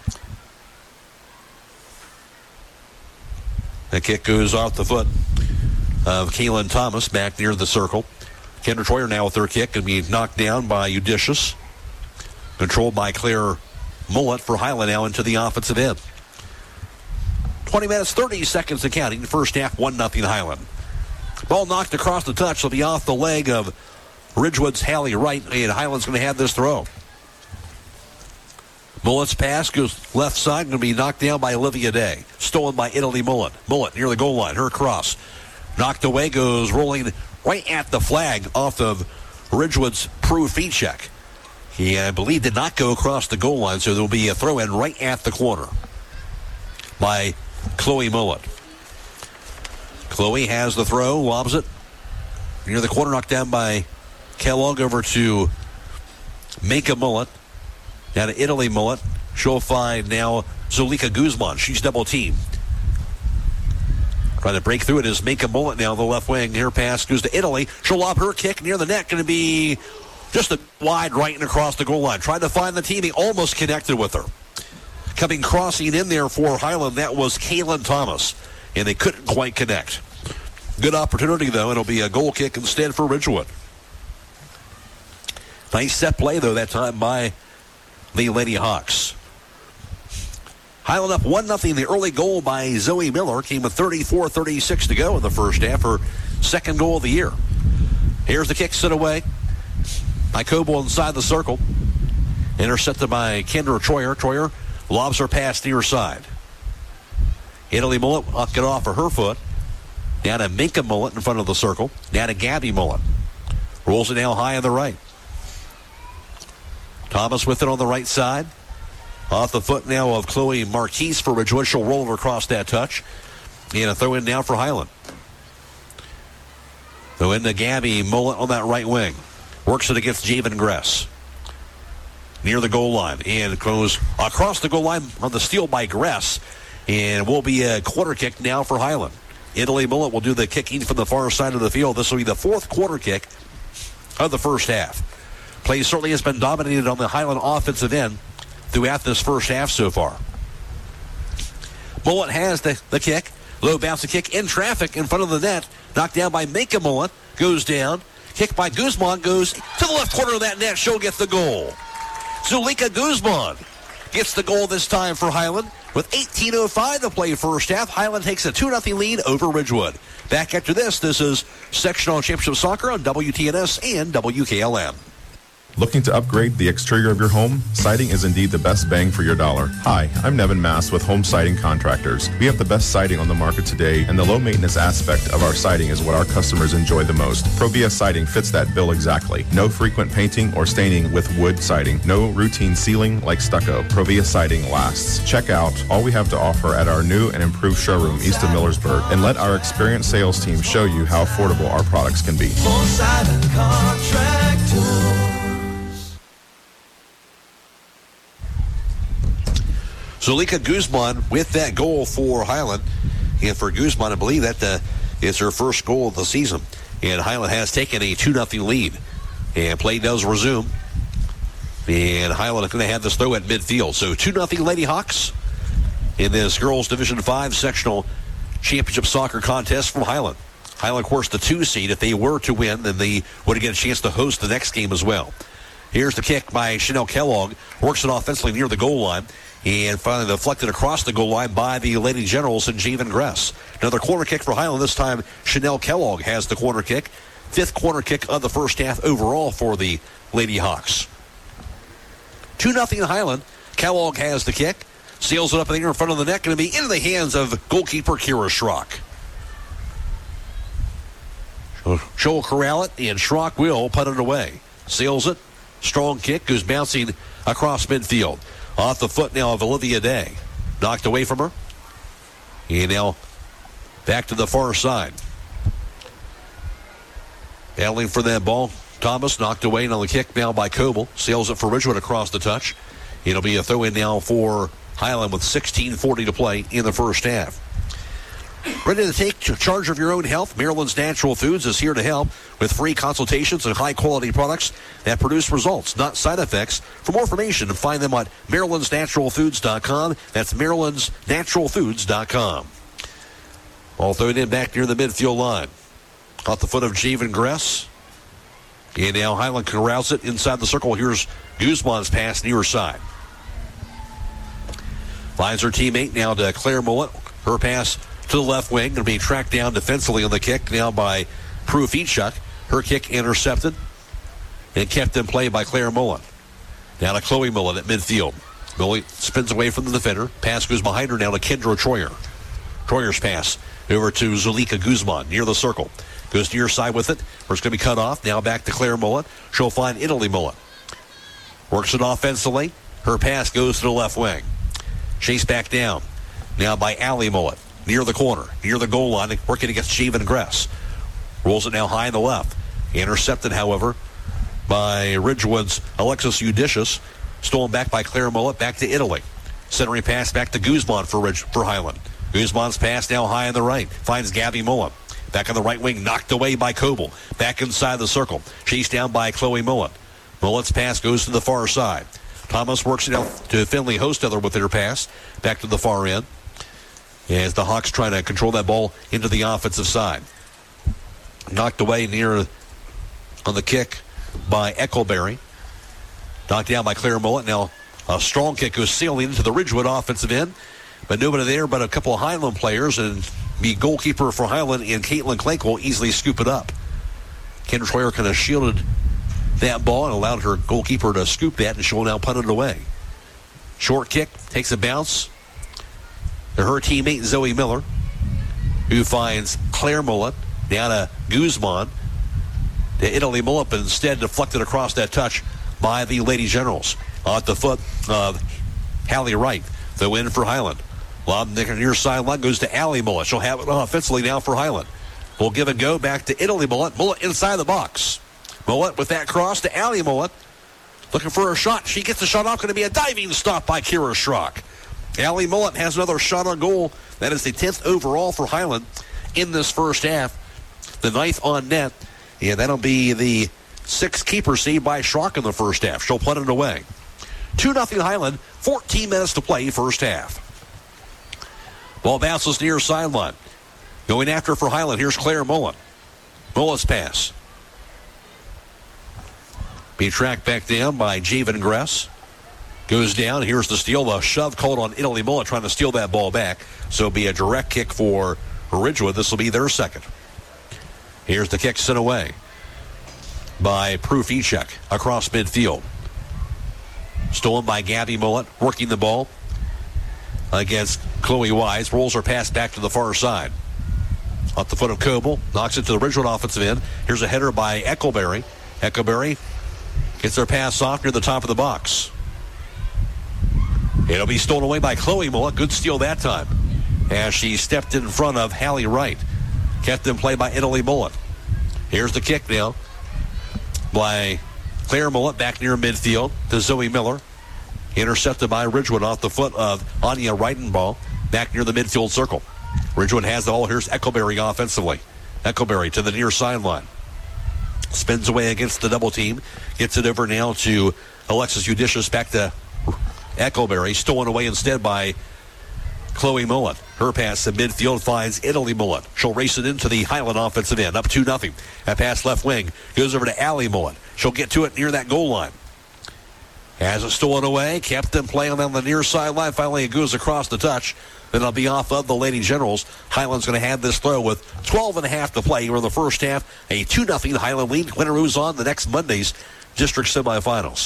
The kick goes off the foot of Kaylin Thomas back near the circle. Kendra Troyer now with her kick and be knocked down by Eudicious. Controlled by Claire Mullet for Highland now into the offensive end. 20 minutes, 30 seconds to counting. First half, 1-0 Highland. Ball knocked across the touch. Will be off the leg of Ridgewood's Hallie Wright, and Highland's going to have this throw. Mullet's pass goes left side, going to be knocked down by Olivia Day. Stolen by Italy Mullet. Mullet near the goal line. Her cross. Knocked away, goes rolling right at the flag off of Ridgewood's Prue feet check. He, I believe, did not go across the goal line, so there will be a throw-in right at the corner by Chloe Mullet. Chloe has the throw, lobs it near the corner, knocked down by Kellogg over to Mika Mullet. Now to Italy Mullet. She'll find now Zulika Guzman. She's double-teamed. Trying to break through it is Mika Mullet now, the left wing. Her pass goes to Italy. She'll lob her kick near the net. Going to be just a wide right and across the goal line. Trying to find the team. He almost connected with her. Coming crossing in there for Highland, that was Kaylin Thomas. And they couldn't quite connect. Good opportunity, though. It'll be a goal kick instead for Ridgewood. Nice set play, though, that time by the Lady Hawks. Highland up 1-0. The early goal by Zoe Miller came with 34:36 to go in the first half. Her second goal of the year. Here's the kick set away by Coble inside the circle. Intercepted by Kendra Troyer. Troyer lobs her pass near side. Italy Mullet knocked it off of her foot. Down to Minka Mullet in front of the circle. Down to Gabby Mullet. Rolls it now high on the right. Thomas with it on the right side. Off the foot now of Chloe Marquise for Ridgewood. She'll roll it across that touch. And a throw in now for Highland. Throw in to Gabby Mullet on that right wing. Works it against Javen Gress. Near the goal line. And goes across the goal line on the steal by Gress. And will be a quarter kick now for Highland. Italy Mullet will do the kicking from the far side of the field. This will be the fourth quarter kick of the first half. Play certainly has been dominated on the Highland offensive end throughout this first half so far. Mullet has the kick. Low bounce kick in traffic in front of the net. Knocked down by Minka Mullet. Goes down. Kick by Guzman goes to the left corner of that net. She'll get the goal. Zulika Guzman gets the goal this time for Highland. With 18:05 to play first half, Highland takes a 2-0 lead over Ridgewood. Back after this is Sectional Championship Soccer on WTNS and WKLM. Looking to upgrade the exterior of your home? Siding is indeed the best bang for your dollar. Hi, I'm Nevin Mass with Home Siding Contractors. We have the best siding on the market today, and the low maintenance aspect of our siding is what our customers enjoy the most. Provia Siding fits that bill exactly. No frequent painting or staining with wood siding. No routine sealing like stucco. Provia Siding lasts. Check out all we have to offer at our new and improved showroom east of Millersburg, and let our experienced sales team show you how affordable our products can be. Home Siding Contractors. Zulika Guzman with that goal for Highland. And for Guzman, I believe that is her first goal of the season. And Highland has taken a 2-0 lead. And play does resume. And Highland is going to have this throw at midfield. So 2-0 Lady Hawks in this girls Division 5 sectional championship soccer contest from Highland. Highland, of course, the 2 seed. If they were to win, then they would get a chance to host the next game as well. Here's the kick by Chanel Kellogg. Works it offensively near the goal line. And finally deflected across the goal line by the Lady Generals and Javen Gress. Another corner kick for Highland. This time, Chanel Kellogg has the corner kick. 5th corner kick of the first half overall for the Lady Hawks. 2-0 Highland. Kellogg has the kick. Sails it up in the air in front of the net. Going to be into the hands of goalkeeper Kira Schrock. She'll corral it, and Schrock will put it away. Sails it. Strong kick. Goes bouncing across midfield. Off the foot now of Olivia Day. Knocked away from her. And now back to the far side. Battling for that ball. Thomas knocked away on the kick now by Coble. Sails it for Ridgewood across the touch. It'll be a throw in now for Highland with 16:40 to play in the first half. Ready to take charge of your own health? Maryland's Natural Foods is here to help with free consultations and high-quality products that produce results, not side effects. For more information, find them at marylandsnaturalfoods.com. That's marylandsnaturalfoods.com. Ball thrown in back near the midfield line. Off the foot of Javen Gress. And now Highland corrals it inside the circle. Here's Guzman's pass near side. Finds her teammate now to Claire Mullet. Her pass to the left wing. Going to be tracked down defensively on the kick now by Prue Feetchuk. Her kick intercepted and kept in play by Claire Mullet. Now to Chloe Mullet at midfield. Mullet spins away from the defender. Pass goes behind her now to Kendra Troyer. Troyer's pass over to Zulika Guzman near the circle. Goes near side with it. Where it's going to be cut off. Now back to Claire Mullet. She'll find Italy Mullet. Works it offensively. Her pass goes to the left wing. Chase back down. Now by Allie Mullet. Near the corner. Near the goal line. Working against Javen Gress. Rolls it now high in the left. Intercepted, however, by Ridgewood's Alexis Eudicius. Stolen back by Claire Mullet. Back to Italy. Centering pass back to Guzman for Highland. Guzman's pass now high on the right. Finds Gabby Mullet. Back on the right wing, knocked away by Coble. Back inside the circle. Chased down by Chloe Mullet. Mullet's pass goes to the far side. Thomas works it out to Finley Hostetler with their pass. Back to the far end. As the Hawks try to control that ball into the offensive side. Knocked away near on the kick by Eckelberry. Knocked down by Claire Mullet. Now a strong kick goes sailing into the Ridgewood offensive end. But nobody there but a couple of Highland players, and the goalkeeper for Highland and Caitlin Clank will easily scoop it up. Kendra Troyer kind of shielded that ball and allowed her goalkeeper to scoop that, and she'll now punt it away. Short kick, takes a bounce to her teammate Zoe Miller, who finds Claire Mullet down to Guzman. To Italy Mullet, but instead deflected across that touch by the Lady Generals. At the foot of Hallie Wright, the win for Highland. Lob near sideline goes to Allie Mullet. She'll have it offensively now for Highland. We'll give and go back to Italy Mullet. Mullet inside the box. Mullet with that cross to Allie Mullet. Looking for a shot. She gets the shot off. Going to be a diving stop by Kira Schrock. Allie Mullet has another shot on goal. That is the 10th overall for Highland in this first half. The 9th on net. And that'll be the 6th keeper saved by Schrock in the first half. She'll punt it away. 2-0 Highland. 14 minutes to play first half. Ball bounces near sideline. Going after for Highland. Here's Claire Mullet. Mullet's pass. Be tracked back down by Javen Gress. Goes down. Here's the steal. The shove called on Italy Mullet trying to steal that ball back. So it'll be a direct kick for Ridgewood. This will be their second. Here's the kick sent away by Prue Fichek across midfield. Stolen by Gabby Mullet. Working the ball against Chloe Wise. Rolls her pass back to the far side. Off the foot of Coble. Knocks it to the Ridgewood offensive end. Here's a header by Eckelberry. Eckelberry gets their pass off near the top of the box. It'll be stolen away by Chloe Mullet. Good steal that time. As she stepped in front of Hallie Wright. Kept in play by Italy Mullet. Here's the kick now by Claire Mullet back near midfield to Zoe Miller. Intercepted by Ridgewood off the foot of Anya Reitenbaugh back near the midfield circle. Ridgewood has the ball. Here's Eckelberry offensively. Eckelberry to the near sideline. Spins away against the double team. Gets it over now to Alexis Eudicius. Back to Eckelberry. Stolen away instead by Chloe Mullet. Her pass to midfield finds Italy Mullet. She'll race it into the Highland offensive end. Up 2-0. That pass left wing goes over to Allie Mullet. She'll get to it near that goal line. Has it stolen away. Kept in play on the near sideline. Finally, it goes across the touch. Then it'll be off of the Lady Generals. Highland's going to have this throw with 12.5 to play here in the first half. A 2-0 Highland lead. Winner moves on the next Monday's district semifinals.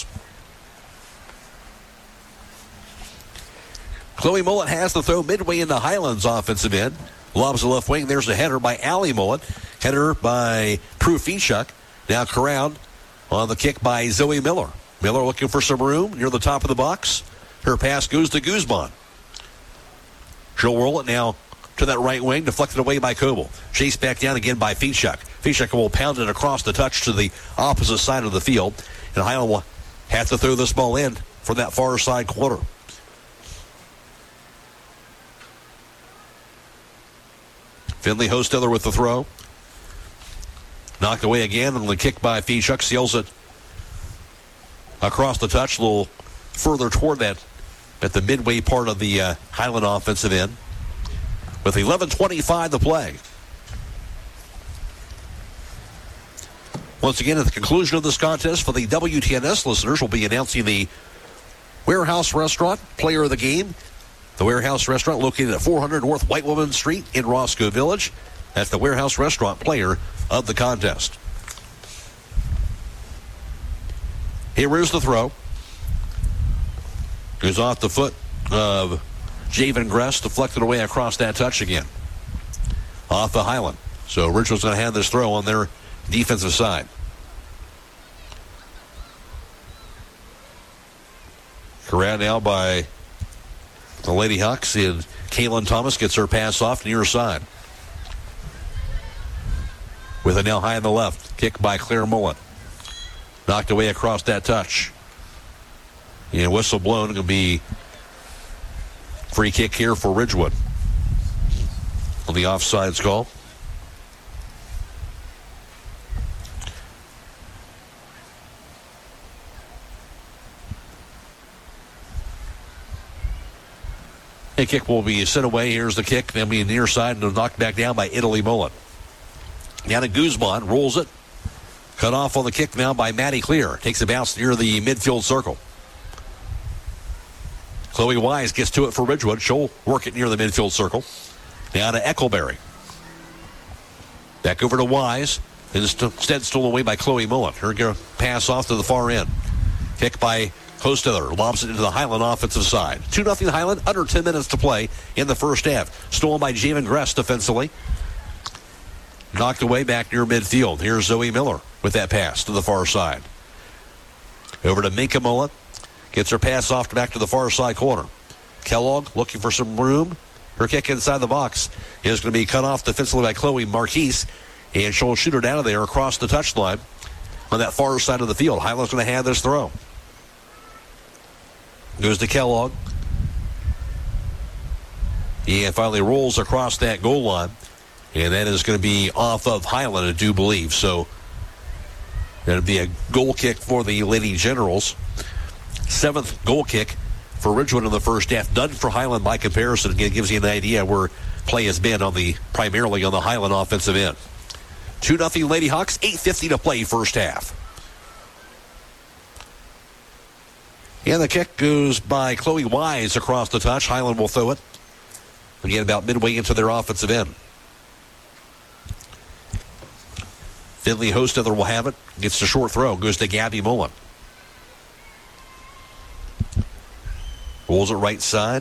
Chloe Mullet has the throw midway into Highland's offensive end. Lobs the left wing. There's a header by Allie Mullet. Header by Prue Fichek. Now corralled on the kick by Zoe Miller. Miller looking for some room near the top of the box. Her pass goes to Guzman. She'll roll it now to that right wing, deflected away by Coble. Chased back down again by Fichek. Fichek will pound it across the touch to the opposite side of the field. And Highland will have to throw this ball in for that far side corner. Finley Hostetler with the throw. Knocked away again on the kick by Fichek. Seals it across the touch, a little further toward that at the midway part of the Highland offensive end. With 11:25 to play. Once again, at the conclusion of this contest, for the WTNS listeners, we'll be announcing the Warehouse Restaurant Player of the Game. The Warehouse Restaurant located at 400 North White Woman Street in Roscoe Village. That's the Warehouse Restaurant Player of the contest. Here is the throw. Goes off the foot of Javen Gress deflected away across that touch again. Off the Highland. So Ridgewood's going to have this throw on their defensive side. Corral now by the Lady Hawks, and Kaylin Thomas gets her pass off near side. With it now high on the left. Kick by Claire Mullen. Knocked away across that touch. And whistle blown. Going to be free kick here for Ridgewood on the offsides call. A kick will be sent away. Here's the kick. Then be near side and knocked back down by Italy Mullen. Down to Guzman. Rolls it. Cut off on the kick now by Maddie Clear. Takes a bounce near the midfield circle. Chloe Wise gets to it for Ridgewood. She'll work it near the midfield circle. Down to Eckelberry. Back over to Wise. Instead stolen away by Chloe Mullen. Her pass off to the far end. Kick by Hostetler lobs it into the Highland offensive side. 2-0 Highland, under 10 minutes to play in the first half. Stolen by Javen Gress defensively. Knocked away back near midfield. Here's Zoe Miller with that pass to the far side. Over to Minka Mullen. Gets her pass off back to the far side corner. Kellogg looking for some room. Her kick inside the box is going to be cut off defensively by Chloe Marquise. And she'll shoot her down there across the touchline on that far side of the field. Highland's going to have this throw. Goes to Kellogg. He finally rolls across that goal line. And that is going to be off of Highland, I do believe. So that'll be a goal kick for the Lady Generals. 7th goal kick for Ridgewood in the first half. None for Highland by comparison. Again, gives you an idea where play has been primarily on the Highland offensive end. 2-0 Lady Hawks. 8:50 to play first half. And the kick goes by Chloe Wise across the touch. Highland will throw it. Again, about midway into their offensive end. Finley Hostetler will have it. Gets the short throw. Goes to Gabby Mullen. Rolls it right side.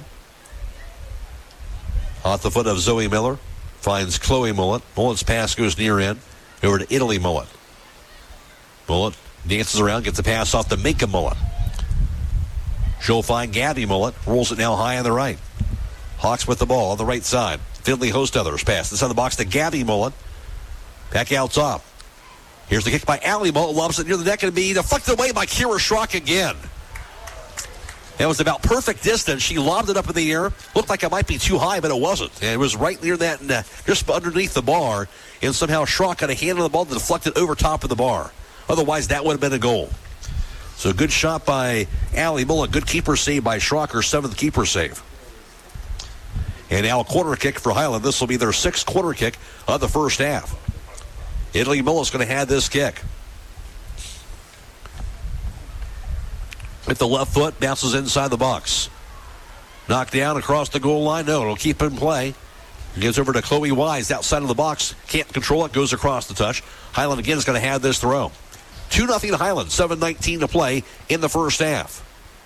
Off the foot of Zoe Miller. Finds Chloe Mullen. Mullen's pass goes near end. Over to Italy Mullen. Mullen dances around. Gets the pass off to Minka Mullen. She'll find Gabby Mullen. Rolls it now high on the right. Hawks with the ball on the right side. Finley Hostetler's pass inside the box to Gabby Mullen. Back out top. Here's the kick by Allie Mullen. Lobs it near the deck and be deflected away by Kira Schrock again. That was about perfect distance. She lobbed it up in the air. Looked like it might be too high, but it wasn't. And it was right near that, just underneath the bar. And somehow Schrock got a hand on the ball to deflect it over top of the bar. Otherwise, that would have been a goal. So good shot by Allie Mullen. Good keeper save by Schrock, her 7th keeper save. And now a corner kick for Highland. This will be their 6th corner kick of the first half. Italy Mullen's going to have this kick. With the left foot, bounces inside the box. Knocked down across the goal line. No, it'll keep in play. Gives over to Chloe Wise outside of the box. Can't control it. Goes across the touch. Highland again is going to have this throw. 2-0 Highland. 7:19 to play in the first half.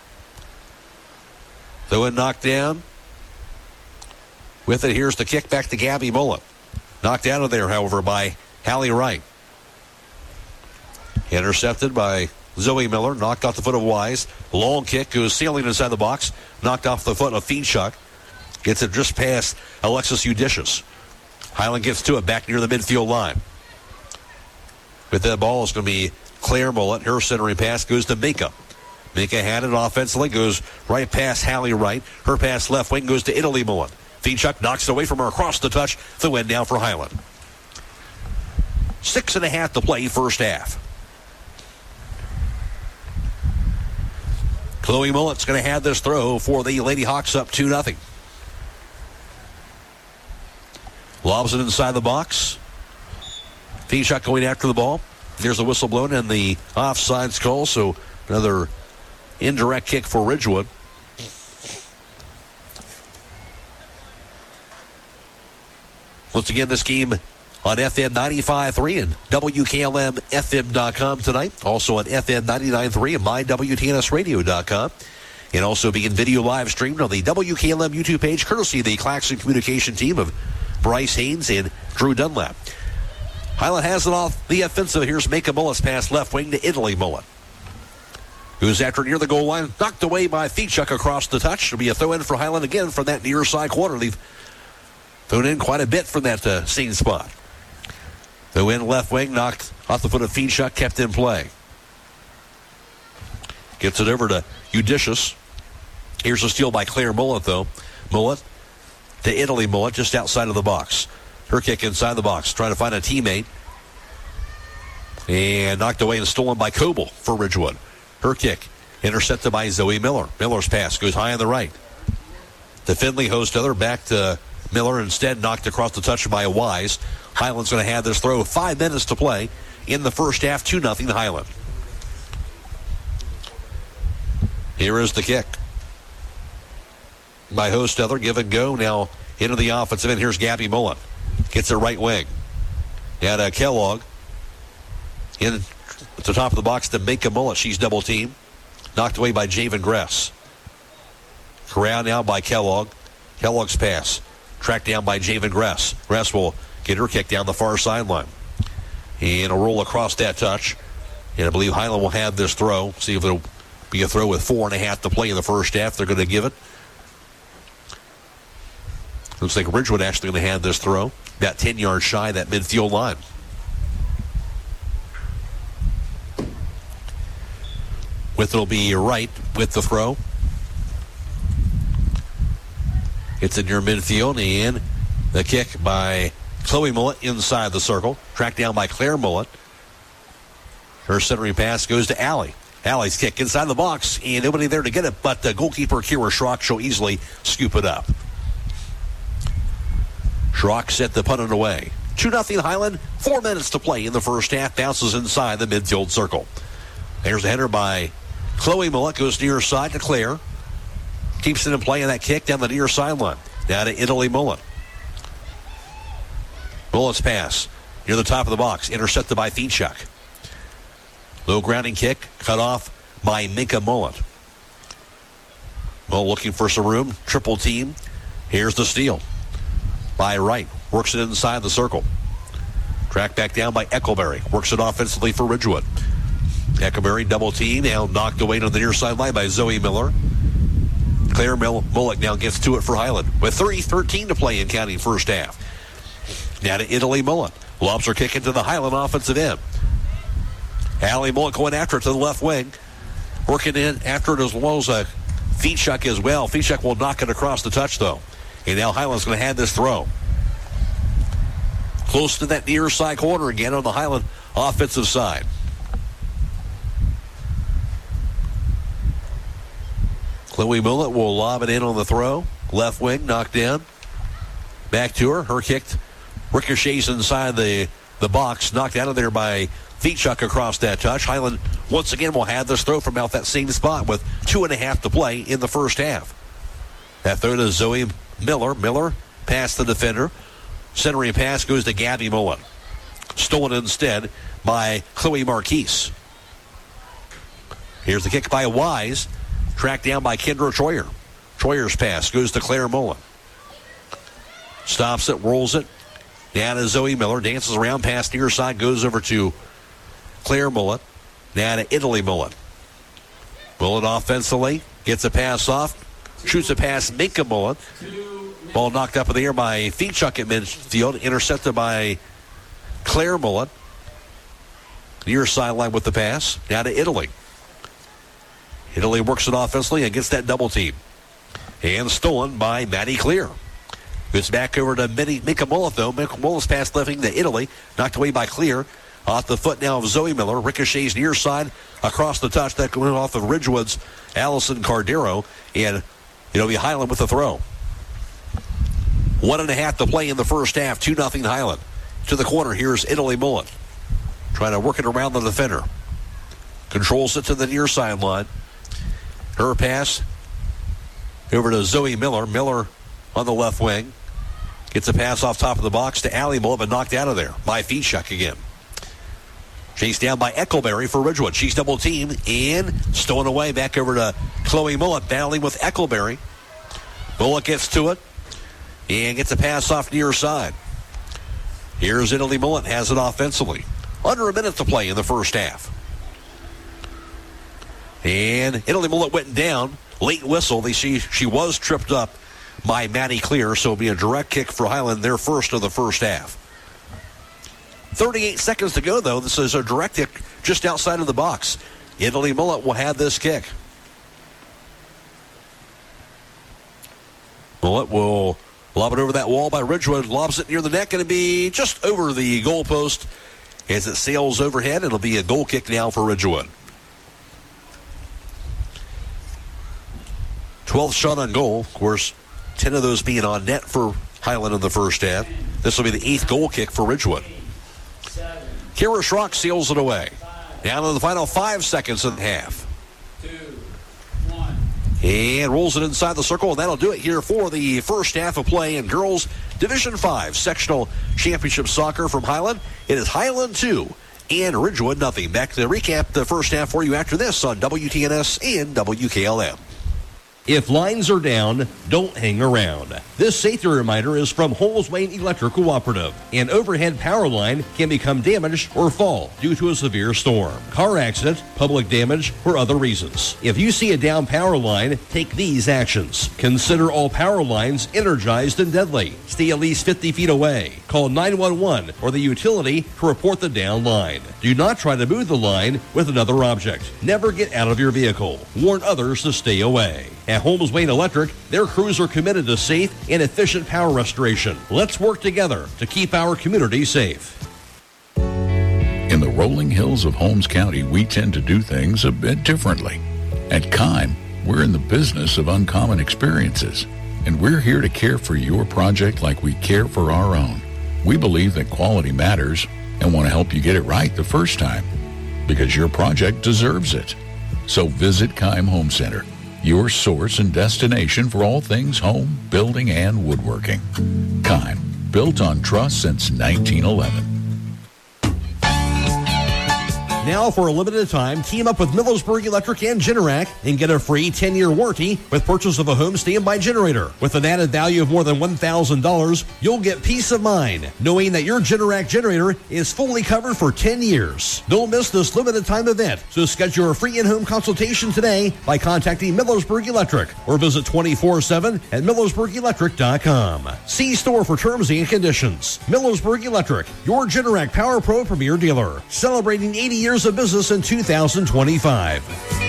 Though it knocked down. With it, here's the kick back to Gabby Mullen. Knocked out of there, however, by Hallie Wright. Intercepted by Zoe Miller. Knocked off the foot of Wise. Long kick goes sailing inside the box. Knocked off the foot of Fiendchuck. Gets it just past Alexis Udicious. Highland gets to it back near the midfield line. With that ball, it's going to be Claire Mullen. Her centering pass goes to Minka. Minka had it offensively. Goes right past Hallie Wright. Her pass left wing goes to Italy Mullen. Fiendchuck knocks it away from her across the touch. The win now for Highland. 6.5 to play first half. Chloe Mullen's going to have this throw for the Lady Hawks up 2-0. Lobs it inside the box. Fiendchuck going after the ball. There's a whistle blown and the offsides call, so another indirect kick for Ridgewood. Once again, this game on FM 95.3 and WKLMFM.com tonight. Also on FM 99.3 and MyWTNSradio.com. and also being video live streamed on the WKLM YouTube page, courtesy of the Claxon Communication team of Bryce Haynes and Drew Dunlap. Highland has it off the offensive. Here's Mika Mullet's pass left wing to Italy Mullet, who's after near the goal line, knocked away by Feechuk across the touch. It'll be a throw in for Highland again from that near side corner. They've thrown in quite a bit from that scene spot. Throw in left wing, knocked off the foot of Feechuk, kept in play. Gets it over to Eudicius. Here's a steal by Claire Mullet, though. Mullet to Italy Mullet, just outside of the box. Her kick inside the box, trying to find a teammate. And knocked away and stolen by Coble for Ridgewood. Her kick intercepted by Zoe Miller. Miller's pass goes high on the right. The Findlay host other back to Miller, instead knocked across the touch by Wise. Highland's going to have this throw. 5 minutes to play in the first half. 2-0 Highland. Here is the kick by host other. Give and go now into the offensive end. Here's Gabby Mullen. Gets it right wing. Down to Kellogg. In at the top of the box to Mika Mullet. She's double teamed. Knocked away by Javen Gress. Corral now by Kellogg. Kellogg's pass. Tracked down by Javen Gress. Gress will get her kick down the far sideline. And a roll across that touch. And I believe Highland will have this throw. See if it'll be a throw with 4.5 to play in the first half. They're going to give it. Looks like Ridgewood actually going to have this throw. About 10 yards shy of that midfield line. With it'll be right with the throw. It's in your midfield, and the kick by Chloe Mullet inside the circle. Tracked down by Claire Mullet. Her centering pass goes to Allie. Allie's kick inside the box, and nobody there to get it, but the goalkeeper, Kira Schrock, she'll easily scoop it up. Schrock set the punt away. 2-0 Highland. 4 minutes to play in the first half. Bounces inside the midfield circle. There's a header by Chloe Mullet. Goes near side to Claire. Keeps it in play on that kick down the near sideline. Down to Italy Mullet. Mullet's pass near the top of the box. Intercepted by Feechuk. Low grounding kick. Cut off by Minka Mullet. Mullet looking for some room. Triple team. Here's the steal by Wright. Works it inside the circle. Tracked back down by Eckleberry. Works it offensively for Ridgewood. Eckleberry double team. Now knocked away on the near sideline by Zoe Miller. Claire Mullet now gets to it for Highland. With 3:13 to play in counting first half. Now to Italy Mullet. Lobs her kick into the Highland offensive end. Allie Mullet going after it to the left wing. Working in after it as well as Feechuk as well. Feechuk will knock it across the touch though. And now Highland's going to have this throw. Close to that near side corner again on the Highland offensive side. Chloe Mullet will lob it in on the throw. Left wing, knocked down. Back to her. Her kicked. Ricochets inside the box. Knocked out of there by Feechuk across that touch. Highland once again will have this throw from out that same spot with 2.5 to play in the first half. That throw to Zoe Miller. Miller past the defender. Centering pass goes to Gabby Mullen. Stolen instead by Chloe Marquise. Here's the kick by Wise. Tracked down by Kendra Troyer. Troyer's pass goes to Claire Mullen. Stops it, rolls it. Down to Zoe Miller. Dances around past near side. Goes over to Claire Mullet. Down to Italy Mullet. Mullet offensively. Gets a pass off. Shoots a pass. Minka Mullet. Ball knocked up in the air by Feechuk at midfield. Intercepted by Claire Mullet. Near sideline with the pass. Down to Italy. Italy works it offensively and gets that double team. And stolen by Maddie Clear. Gets back over to Minka Mullet, though. Minka Mullet's pass lifting to Italy. Knocked away by Clear. Off the foot now of Zoe Miller. Ricochets near side across the touch. That went off of Ridgewood's Allison Cardero. And it'll be Highland with the throw. 1.5 to play in the first half. 2-0 Highland. To the corner, here's Italy Mullet. Trying to work it around the defender. Controls it to the near sideline. Her pass over to Zoe Miller. Miller on the left wing. Gets a pass off top of the box to Allie Mullet, but knocked out of there by Feechuk again. Chased down by Eckleberry for Ridgewood. She's double teamed and stolen away back over to Chloe Mullet battling with Eckleberry. Mullet gets to it and gets a pass off near side. Here's Italy Mullet, has it offensively. Under a minute to play in the first half. And Italy Mullet went down. Late whistle. They see she was tripped up by Maddie Clear, so it'll be a direct kick for Highland, their first of the first half. 38 seconds to go, though. This is a direct kick just outside of the box. Italy Mullet will have this kick. Mullet will lob it over that wall by Ridgewood. Lobs it near the net. Going to be just over the goalpost as it sails overhead. It'll be a goal kick now for Ridgewood. 12th shot on goal. Of course, 10 of those being on net for Highland in the first half. This will be the 8th goal kick for Ridgewood. Kira Schrock seals it away. Down to the final 5 seconds in the half. 2, 1. And rolls it inside the circle, and that'll do it here for the first half of play in Girls Division 5 Sectional Championship Soccer from Highland. It is Highland 2 and Ridgewood nothing. Back to recap the first half for you after this on WTNS and WKLM. If lines are down, don't hang around. This safety reminder is from Holmes Wayne Electric Cooperative. An overhead power line can become damaged or fall due to a severe storm, car accident, public damage, or other reasons. If you see a down power line, take these actions. Consider all power lines energized and deadly. Stay at least 50 feet away. Call 911 or the utility to report the down line. Do not try to move the line with another object. Never get out of your vehicle. Warn others to stay away. At Holmes Wayne Electric, their crews are committed to safe and efficient power restoration. Let's work together to keep our community safe. In the rolling hills of Holmes County, we tend to do things a bit differently. At Kime, we're in the business of uncommon experiences, and we're here to care for your project like we care for our own. We believe that quality matters and want to help you get it right the first time, because your project deserves it. So visit Kime Home Center, your source and destination for all things home, building, and woodworking. Kime, built on trust since 1911. Now, for a limited time, team up with Millersburg Electric and Generac and get a free 10-year warranty with purchase of a home standby generator. With an added value of more than $1,000, you'll get peace of mind knowing that your Generac generator is fully covered for 10 years. Don't miss this limited time event. So schedule a free in-home consultation today by contacting Millersburg Electric or visit 24/7 at millersburgelectric.com. See store for terms and conditions. Millersburg Electric, your Generac Power Pro Premier dealer, celebrating 80 years of business in 2025.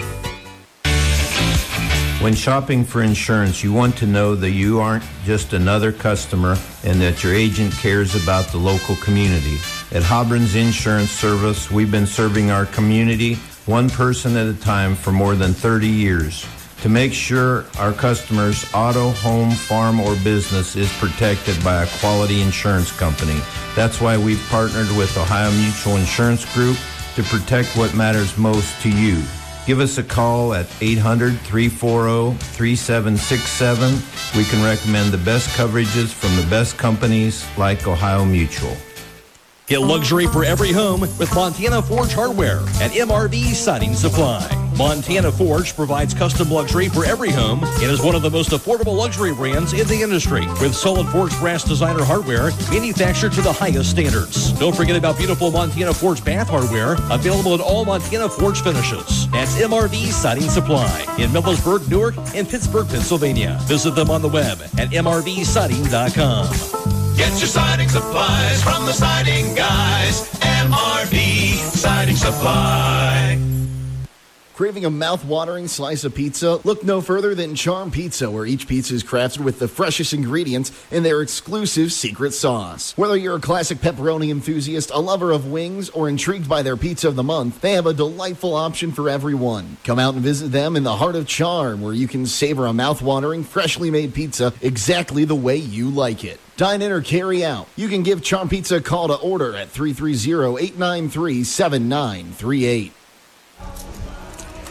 When shopping for insurance, you want to know that you aren't just another customer and that your agent cares about the local community. At Hobron's Insurance Service, we've been serving our community one person at a time for more than 30 years. To make sure our customers' auto, home, farm, or business is protected by a quality insurance company. That's why we've partnered with Ohio Mutual Insurance Group to protect what matters most to you. Give us a call at 800-340-3767. We can recommend the best coverages from the best companies like Ohio Mutual. Get luxury for every home with Montana Forge Hardware at MRV Siding Supply. Montana Forge provides custom luxury for every home and is one of the most affordable luxury brands in the industry with solid forged brass designer hardware manufactured to the highest standards. Don't forget about beautiful Montana Forge bath hardware available in all Montana Forge finishes. That's MRV Siding Supply in Millersburg, Newark, and Pittsburgh, Pennsylvania. Visit them on the web at mrvsiding.com. Get your siding supplies from the siding guys. MRV Siding Supply. Craving a mouth-watering slice of pizza? Look no further than Charm Pizza, where each pizza is crafted with the freshest ingredients in their exclusive secret sauce. Whether you're a classic pepperoni enthusiast, a lover of wings, or intrigued by their pizza of the month, they have a delightful option for everyone. Come out and visit them in the heart of Charm, where you can savor a mouth-watering, freshly made pizza exactly the way you like it. Dine in or carry out. You can give Charm Pizza a call to order at 330-893-7938.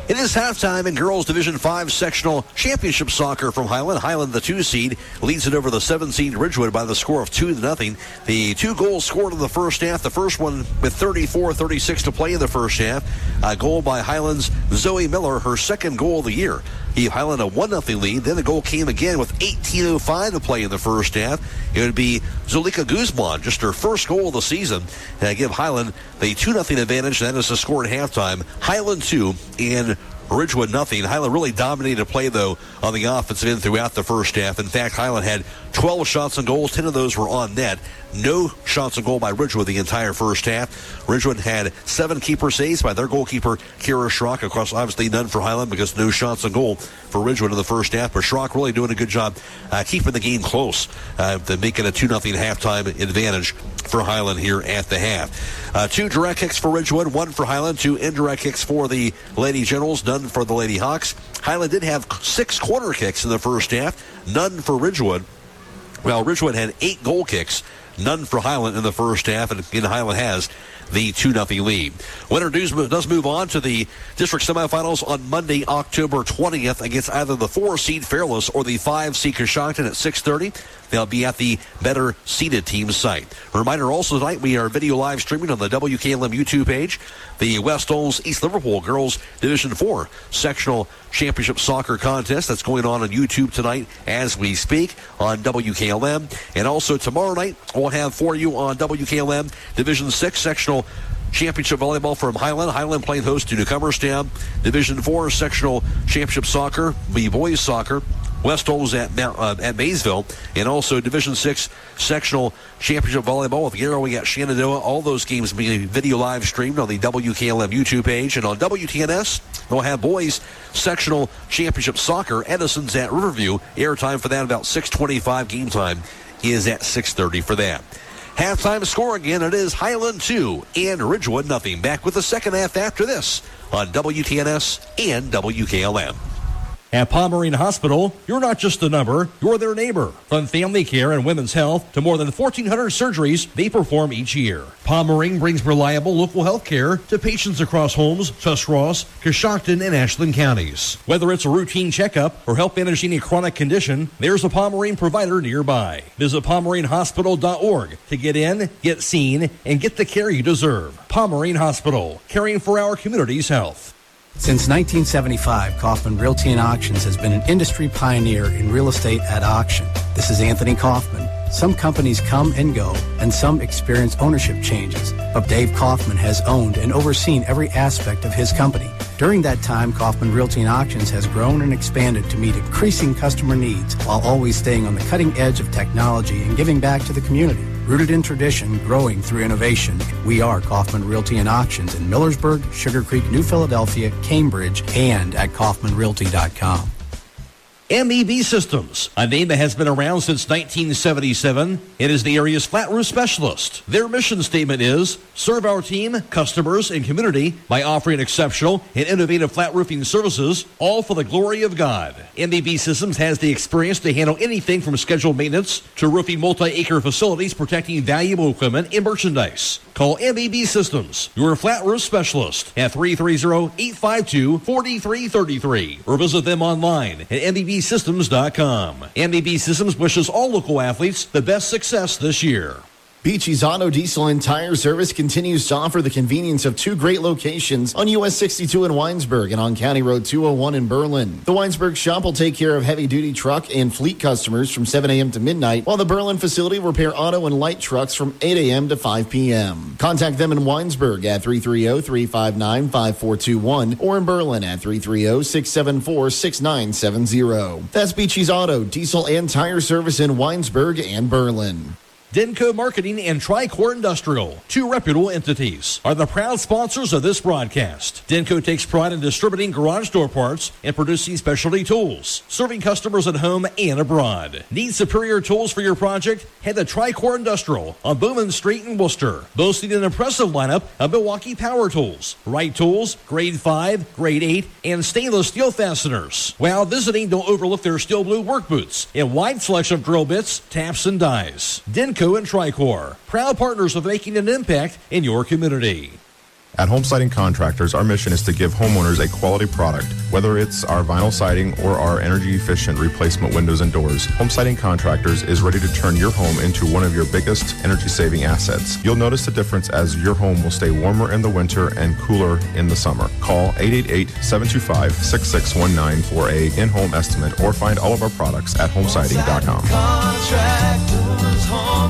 It is halftime in girls Division 5 sectional championship soccer from Highland. Highland, the 2 seed, leads it over the 7 seed Ridgewood by the score of 2-0. The 2 goals scored in the first half. The first one with 34-36 to play in the first half. A goal by Highland's Zoe Miller, her second goal of the year. Gave Highland a 1-0 lead. Then the goal came again with 18:05 to play in the first half. It would be Zulika Guzman, just her first goal of the season, and give Highland the 2-0 advantage. That is the score at halftime. Highland 2 and Ridgewood nothing. Highland really dominated play, though, on the offensive end throughout the first half. In fact, Highland had 12 shots on goal. 10 of those were on net. No shots on goal by Ridgewood the entire first half. Ridgewood had 7 keeper saves by their goalkeeper, Kira Schrock. Of course, obviously none for Highland because no shots on goal for Ridgewood in the first half. But Schrock really doing a good job keeping the game close to make it a 2-0 halftime advantage for Highland here at the half. 2 direct kicks for Ridgewood, 1 for Highland, 2 indirect kicks for the Lady Generals, none for the Lady Hawks. Highland did have 6 corner kicks in the first half, none for Ridgewood. Well, Ridgewood had 8 goal kicks, none for Highland in the first half, and again, Highland has the 2-0 lead. Winner does move on to the district semifinals on Monday, October 20th against either the 4 seed Fairless or the 5 seed Coshocton at 6:30. They'll be at the better seeded team site. A reminder also tonight, we are video live streaming on the WKLM YouTube page. The West Olds East Liverpool Girls Division 4 Sectional Championship Soccer Contest. That's going on YouTube tonight as we speak on WKLM. And also tomorrow night, we'll have for you on WKLM Division 6 Sectional Championship Volleyball from Highland. Highland playing host to Newcomerstown. Division 4 Sectional Championship Soccer, the boys soccer. West Olds at Maysville, and also Division 6 Sectional Championship Volleyball with Yarrowing at Shenandoah. All those games being video live streamed on the WKLM YouTube page. And on WTNS, they'll have boys Sectional Championship Soccer. Edison's at Riverview. Airtime for that about 6:25. Game time is at 6:30 for that. Halftime score again, it is Highland 2 and Ridgewood nothing. Back with the second half after this on WTNS and WKLM. At Pomerene Hospital, you're not just a number, you're their neighbor. From family care and women's health to more than 1,400 surgeries they perform each year. Pomerene brings reliable local health care to patients across Holmes, Tuscarawas, Coshocton, and Ashland counties. Whether it's a routine checkup or help manage any chronic condition, there's a Pomerene provider nearby. Visit PomereneHospital.org to get in, get seen, and get the care you deserve. Pomerene Hospital, caring for our community's health. Since 1975, Kaufman Realty and Auctions has been an industry pioneer in real estate at auction. This is Anthony Kaufman. Some companies come and go, and some experience ownership changes, but Dave Kaufman has owned and overseen every aspect of his company. During that time, Kaufman Realty and Auctions has grown and expanded to meet increasing customer needs while always staying on the cutting edge of technology and giving back to the community. Rooted in tradition, growing through innovation, we are Kaufman Realty and Auctions in Millersburg, Sugar Creek, New Philadelphia, Cambridge, and at KaufmanRealty.com. MEB Systems, a name that has been around since 1977. It is the area's flat roof specialist. Their mission statement is, serve our team, customers, and community by offering exceptional and innovative flat roofing services, all for the glory of God. MEB Systems has the experience to handle anything from scheduled maintenance to roofing multi-acre facilities protecting valuable equipment and merchandise. Call MEB Systems, your flat roof specialist, at 330-852-4333, or visit them online at MEBsystems.com. MEB Systems wishes all local athletes the best success this year. Beachy's Auto, Diesel, and Tire Service continues to offer the convenience of 2 great locations on US 62 in Winesburg and on County Road 201 in Berlin. The Winesburg shop will take care of heavy-duty truck and fleet customers from 7 a.m. to midnight, while the Berlin facility will repair auto and light trucks from 8 a.m. to 5 p.m. Contact them in Winesburg at 330-359-5421 or in Berlin at 330-674-6970. That's Beachy's Auto, Diesel, and Tire Service in Winesburg and Berlin. Denco Marketing and Tricor Industrial, 2 reputable entities, are the proud sponsors of this broadcast. Denco takes pride in distributing garage door parts and producing specialty tools, serving customers at home and abroad. Need superior tools for your project? Head to Tricor Industrial on Bowman Street in Worcester, boasting an impressive lineup of Milwaukee power tools, Wright tools, grade 5, grade 8, and stainless steel fasteners. While visiting, don't overlook their steel blue work boots and wide selection of drill bits, taps, and dies. Denco and Tricor, proud partners of making an impact in your community. At Home Siding Contractors, our mission is to give homeowners a quality product. Whether it's our vinyl siding or our energy-efficient replacement windows and doors, Home Siding Contractors is ready to turn your home into one of your biggest energy-saving assets. You'll notice the difference as your home will stay warmer in the winter and cooler in the summer. Call 888-725-6619 for a in-home estimate or find all of our products at homesiding.com. Contractors, Home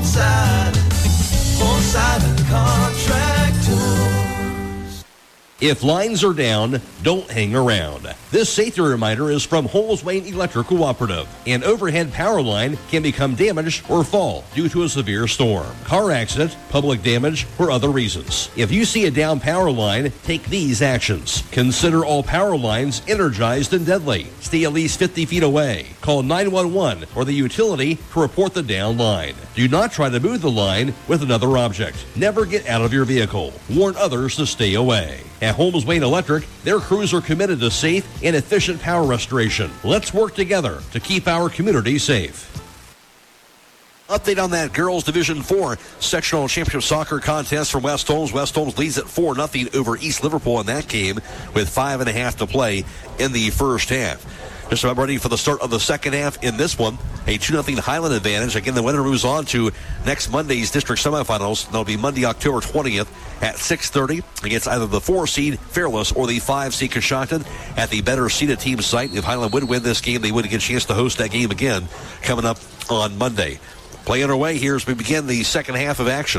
Siding Contractors. If lines are down, don't hang around. This safety reminder is from Holmes Wayne Electric Cooperative. An overhead power line can become damaged or fall due to a severe storm, car accident, public damage, or other reasons. If you see a down power line, take these actions. Consider all power lines energized and deadly. Stay at least 50 feet away. Call 911 or the utility to report the down line. Do not try to move the line with another object. Never get out of your vehicle. Warn others to stay away. At Holmes Wayne Electric, their crews are committed to safe and efficient power restoration. Let's work together to keep our community safe. Update on that girls Division 4 sectional championship soccer contest from West Holmes. West Holmes leads at 4-0 over East Liverpool in that game with 5.5 to play in the first half. Just about ready for the start of the second half in this one. A 2-0 Highland advantage. Again, the winner moves on to next Monday's district semifinals. That'll be Monday, October 20th at 6:30 against either the 4-seed Fairless or the 5-seed Coshocton at the better seeded team site. If Highland would win this game, they would get a chance to host that game again coming up on Monday. Play underway here as we begin the second half of action.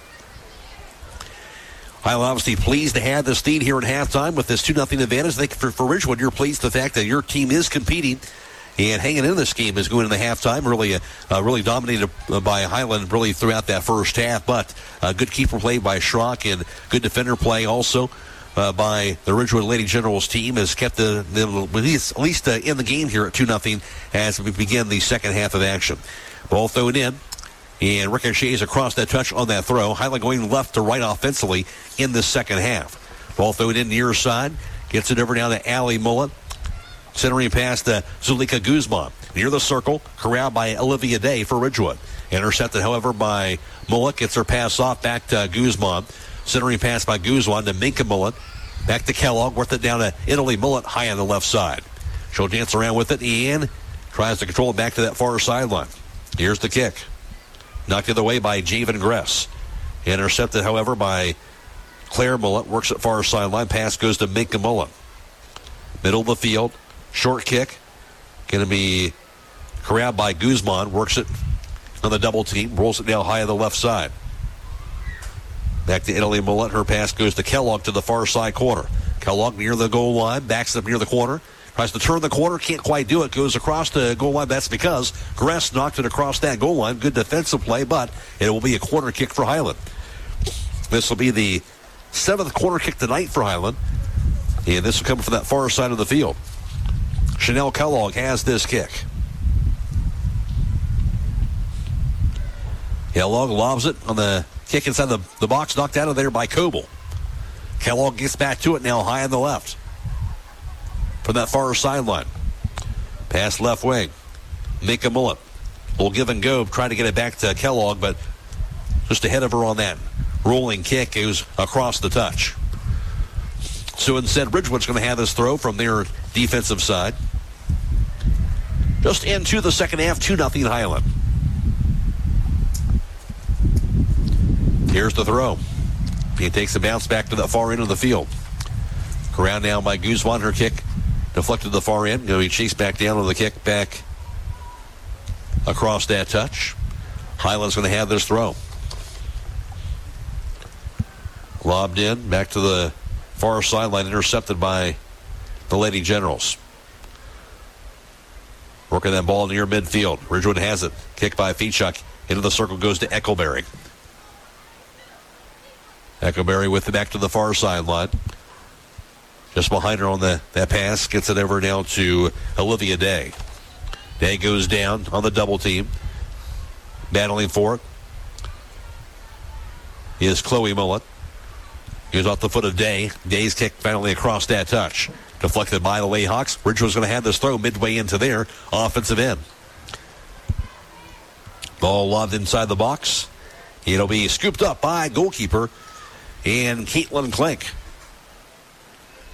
Highland obviously pleased to have this lead here at halftime with this 2-0 advantage. I think for Ridgewood, you're pleased with the fact that your team is competing and hanging in this game is going into halftime. Really dominated by Highland really throughout that first half, but good keeper play by Schrock and good defender play also by the Ridgewood Lady Generals team has kept them at least in the game here at 2-0 as we begin the second half of action. Ball thrown in. And ricochets across that touch on that throw. Highland going left to right offensively in the second half. Ball thrown in near side. Gets it over down to Allie Mullet. Centering pass to Zulika Guzman. Near the circle. Corralled by Olivia Day for Ridgewood. Intercepted, however, by Mullet. Gets her pass off back to Guzman. Centering pass by Guzman to Minka Mullet. Back to Kellogg. Worth it down to Italy Mullet high on the left side. She'll dance around with it and tries to control it back to that far sideline. Here's the kick. Knocked the other way by Javen Gress. Intercepted, however, by Claire Mullet. Works at far sideline. Pass goes to Minka Mullet. Middle of the field. Short kick. Going to be corralled by Guzman. Works it on the double team. Rolls it down high on the left side. Back to Italy Mullet. Her pass goes to Kellogg to the far side corner. Kellogg near the goal line. Backs up near the corner. Tries to turn the corner, can't quite do it. Goes across the goal line. That's because Gress knocked it across that goal line. Good defensive play, but it will be a corner kick for Highland. This will be the 7th corner kick tonight for Highland. And this will come from that far side of the field. Chanel Kellogg has this kick. Kellogg lobs it on the kick inside the box. Knocked out of there by Coble. Kellogg gets back to it now high on the left. From that far sideline. Pass left wing. Minka Mullet will give and go. Trying to get it back to Kellogg, but just ahead of her on that rolling kick. It was across the touch. So instead, Ridgewood's going to have this throw from their defensive side. Just into the second half, 2-0 Highland. Here's the throw. He takes the bounce back to the far end of the field. Around now by Guzman. Her kick deflected to the far end. Going to be chased back down on the kick back across that touch. Highland's going to have this throw. Lobbed in, back to the far sideline, intercepted by the Lady Generals. Working that ball near midfield. Ridgewood has it. Kick by Feechuk. Into the circle goes to Eckleberry. Eckleberry with it back to the far sideline. Just behind her on that pass. Gets it over now to Olivia Day. Day goes down on the double team. Battling for it is Chloe Mullet. Goes off the foot of Day. Day's kick finally across that touch. Deflected by the Layhawks. Ridgewood's going to have this throw midway into their offensive end. Ball lobbed inside the box. It'll be scooped up by goalkeeper and Caitlin Klink.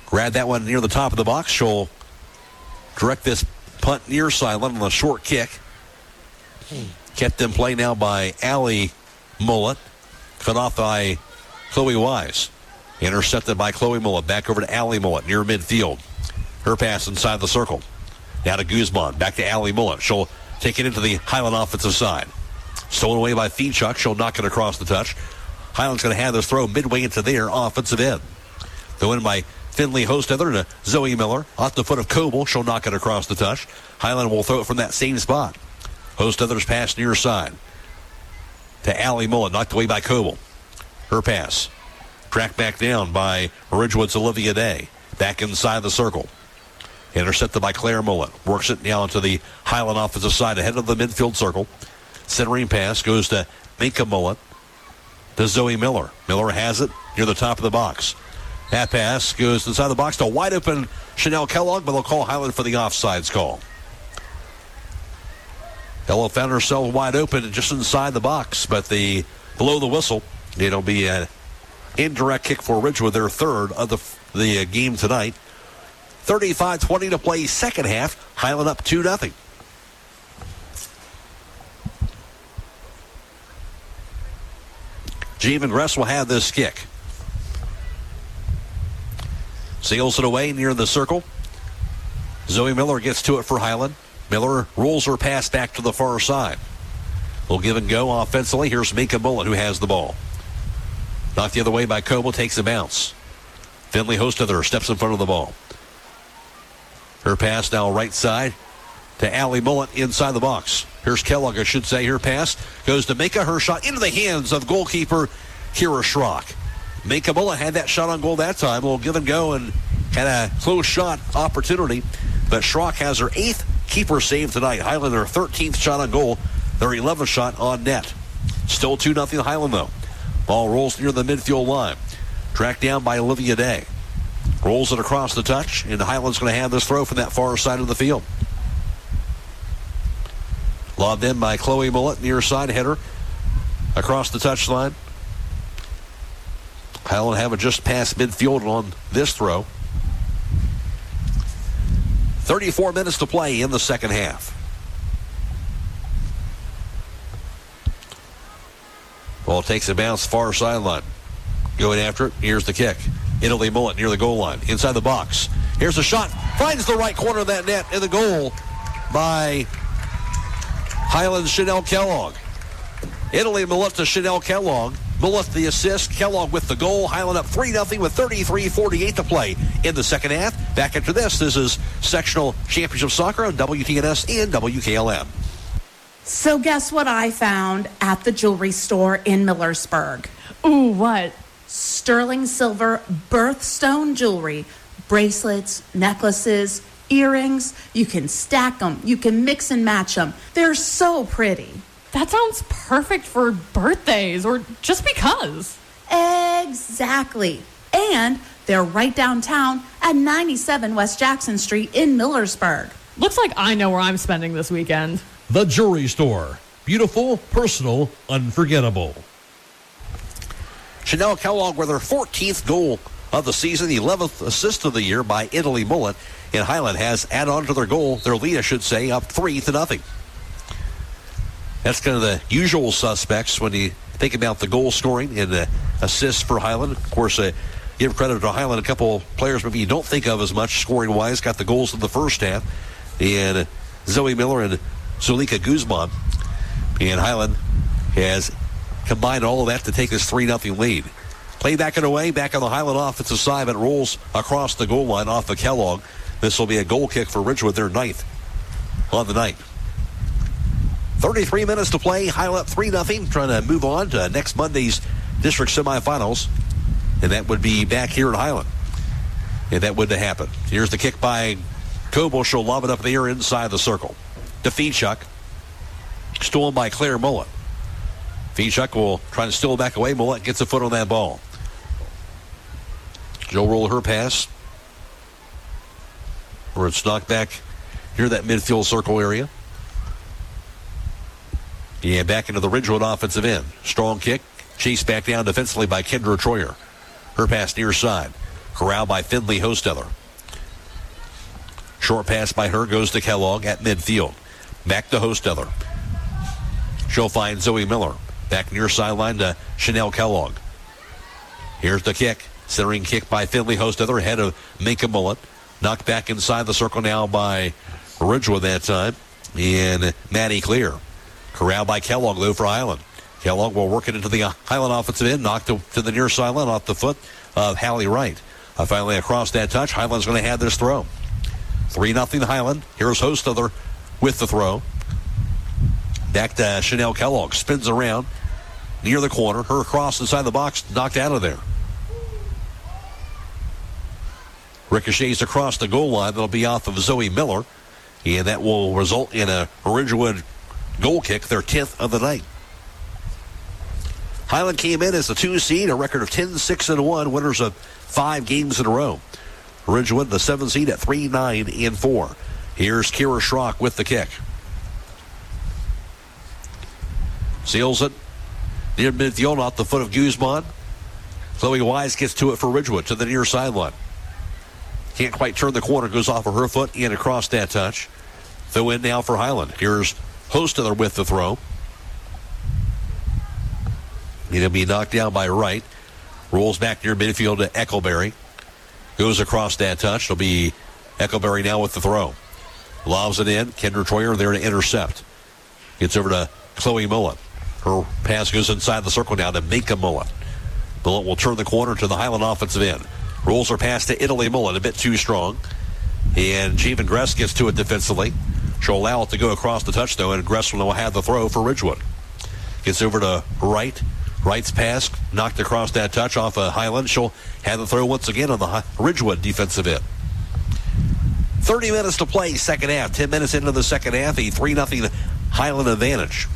Grabbed that one near the top of the box. She'll direct this punt near sideline on a short kick. Kept in play now by Allie Mullet. Cut off by Chloe Wise. Intercepted by Chloe Mullet. Back over to Allie Mullet near midfield. Her pass inside the circle. Now to Guzman. Back to Allie Mullet. She'll take it into the Highland offensive side. Stolen away by Feechuk. She'll knock it across the touch. Highland's going to have this throw midway into their offensive end. Throw in by Finley Hostether to Zoe Miller. Off the foot of Coble. She'll knock it across the touch. Highland will throw it from that same spot. Hostether's pass near side to Allie Mullet. Knocked away by Coble. Her pass. Tracked back down by Ridgewood's Olivia Day. Back inside the circle. Intercepted by Claire Mullet. Works it down to the Highland offensive side ahead of the midfield circle. Centering pass goes to Minka Mullet to Zoe Miller. Miller has it near the top of the box. That pass goes inside the box to wide open Chanel Kellogg, but they'll call Highland for the offsides call. Ella found herself wide open just inside the box, but below the whistle, it'll be an indirect kick for Ridgewood, their third of the game tonight. 35-20 to play second half. Highland up 2-0. Jeevan Gress will have this kick. Sails it away near the circle. Zoe Miller gets to it for Highland. Miller rolls her pass back to the far side. We'll give and go offensively. Here's Minka Mullet who has the ball. Knocked the other way by Coble, takes a bounce. Finley Hostether steps in front of the ball. Her pass now right side to Allie Mullet inside the box. Here's Kellogg, I should say. Her pass goes to Minka. Her shot into the hands of goalkeeper Kira Schrock. Minka Mullet had that shot on goal that time. We'll give and go and had a close shot opportunity. But Schrock has her 8th keeper save tonight. Highland their 13th shot on goal. Their 11th shot on net. Still 2-0 Highland though. Ball rolls near the midfield line. Tracked down by Olivia Day. Rolls it across the touch, and Highland's going to have this throw from that far side of the field. Lobbed in by Chloe Mullet, near side header across the touchline. Highland have it just past midfield on this throw. 34 minutes to play in the second half. Ball takes a bounce far sideline. Going after it. Here's the kick. Italy Mullet near the goal line. Inside the box. Here's the shot. Finds the right corner of that net in the goal by Highland's Chanel Kellogg. Italy Mullet to Chanel Kellogg. Mullet the assist. Kellogg with the goal. Highland up 3-0 with 33:48 to play in the second half. Back after this is Sectional Championship Soccer on WTNS and WKLM. So guess what I found at the jewelry store in Millersburg? Ooh, what? Sterling silver birthstone jewelry. Bracelets, necklaces, earrings. You can stack them. You can mix and match them. They're so pretty. That sounds perfect for birthdays or just because. Exactly. And they're right downtown at 97 West Jackson Street in Millersburg. Looks like I know where I'm spending this weekend. The Jewelry Store. Beautiful, personal, unforgettable. Chanel Kellogg with her 14th goal of the season, the 11th assist of the year by Italy Mullet. And Highland has added on to their goal, their lead, I should say, up 3-0. That's kind of the usual suspects when you think about the goal scoring and the assists for Highland. Of course, give credit to Highland. A couple players maybe you don't think of as much scoring-wise got the goals in the first half. And Zoe Miller and Zulika Guzman. And Highland has combined all of that to take this 3-0 lead. Play back and away, back on the Highland offensive side, but rolls across the goal line off of Kellogg. This will be a goal kick for Ridgewood, their 9th on the night. 33 minutes to play. Highland up 3-0, trying to move on to next Monday's district semifinals. And that would be back here at Highland. And that wouldn't happen. Here's the kick by Coble. She'll lob it up in the air inside the circle. To Feechuk. Stolen by Claire Mullet. Feechuk will try to steal back away. Mullet gets a foot on that ball. She'll roll her pass. Where it's knocked back near that midfield circle area. Yeah, back into the Ridgewood offensive end. Strong kick. Chased back down defensively by Kendra Troyer. Her pass near side. corralled by Finley Hostetler. Short pass by her goes to Kellogg at midfield. Back to Hostetler. She'll find Zoe Miller. Back near sideline to Chanel Kellogg. Here's the kick. Centering kick by Finley Hostetler ahead of Minka Mullet. Knocked back inside the circle now by Ridgewood that time. And Maddie Clear. Corralled by Kellogg, though, for Highland. Kellogg will work it into the Highland offensive end. Knocked to the near sideline off the foot of Hallie Wright. Finally across that touch. Highland's going to have this throw. 3-0 Highland. Here's Hostetler with the throw. Back to Chanel Kellogg. Spins around near the corner. Her cross inside the box. Knocked out of there. Ricochets across the goal line. That'll be off of Zoe Miller. And that will result in a Ridgewood goal kick, their 10th of the night. Highland came in as the 2 seed, a record of 10-6-1, winners of 5 games in a row. Ridgewood, the 7 seed at 3-9-4. Here's Kira Schrock with the kick. Seals it near midfield off the foot of Guzman. Chloe Wise gets to it for Ridgewood to the near sideline. Can't quite turn the corner, goes off of her foot and across that touch. Throw in now for Highland. Here's Hostetler with the throw. It'll be knocked down by Wright. Rolls back near midfield to Eckleberry. Goes across that touch. It'll be Eckleberry now with the throw. Lobs it in. Kendra Troyer there to intercept. Gets over to Chloe Mullet. Her pass goes inside the circle now to Minka Mullet. Mullet will turn the corner to the Highland offensive end. Rolls her pass to Italy Mullet, a bit too strong. And Javen Gress gets to it defensively. She'll allow it to go across the touch, though, and Gress will have the throw for Ridgewood. Gets over to Wright. Wright's pass knocked across that touch off of Highland. She'll have the throw once again on the Ridgewood defensive end. 30 minutes to play, second half. 10 minutes into the second half, a 3-0 Highland advantage.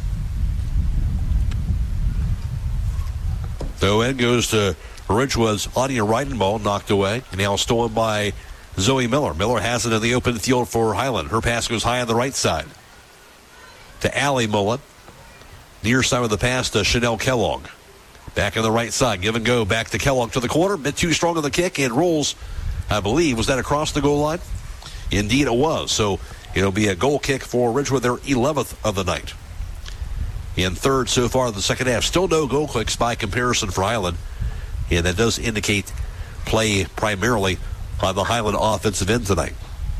Throw in goes to Ridgewood's Anya Reidenball, knocked away. Now stolen by Zoe Miller. Miller has it in the open field for Highland. Her pass goes high on the right side to Allie Mullet. Near side of the pass to Chanel Kellogg. Back on the right side. Give and go. Back to Kellogg to the corner. Bit too strong on the kick and rolls, I believe. Was that across the goal line? Indeed it was. So it'll be a goal kick for Ridgewood, their 11th of the night. In third so far in the second half. Still no goal kicks by comparison for Highland. And that does indicate play primarily on the Highland offensive end tonight.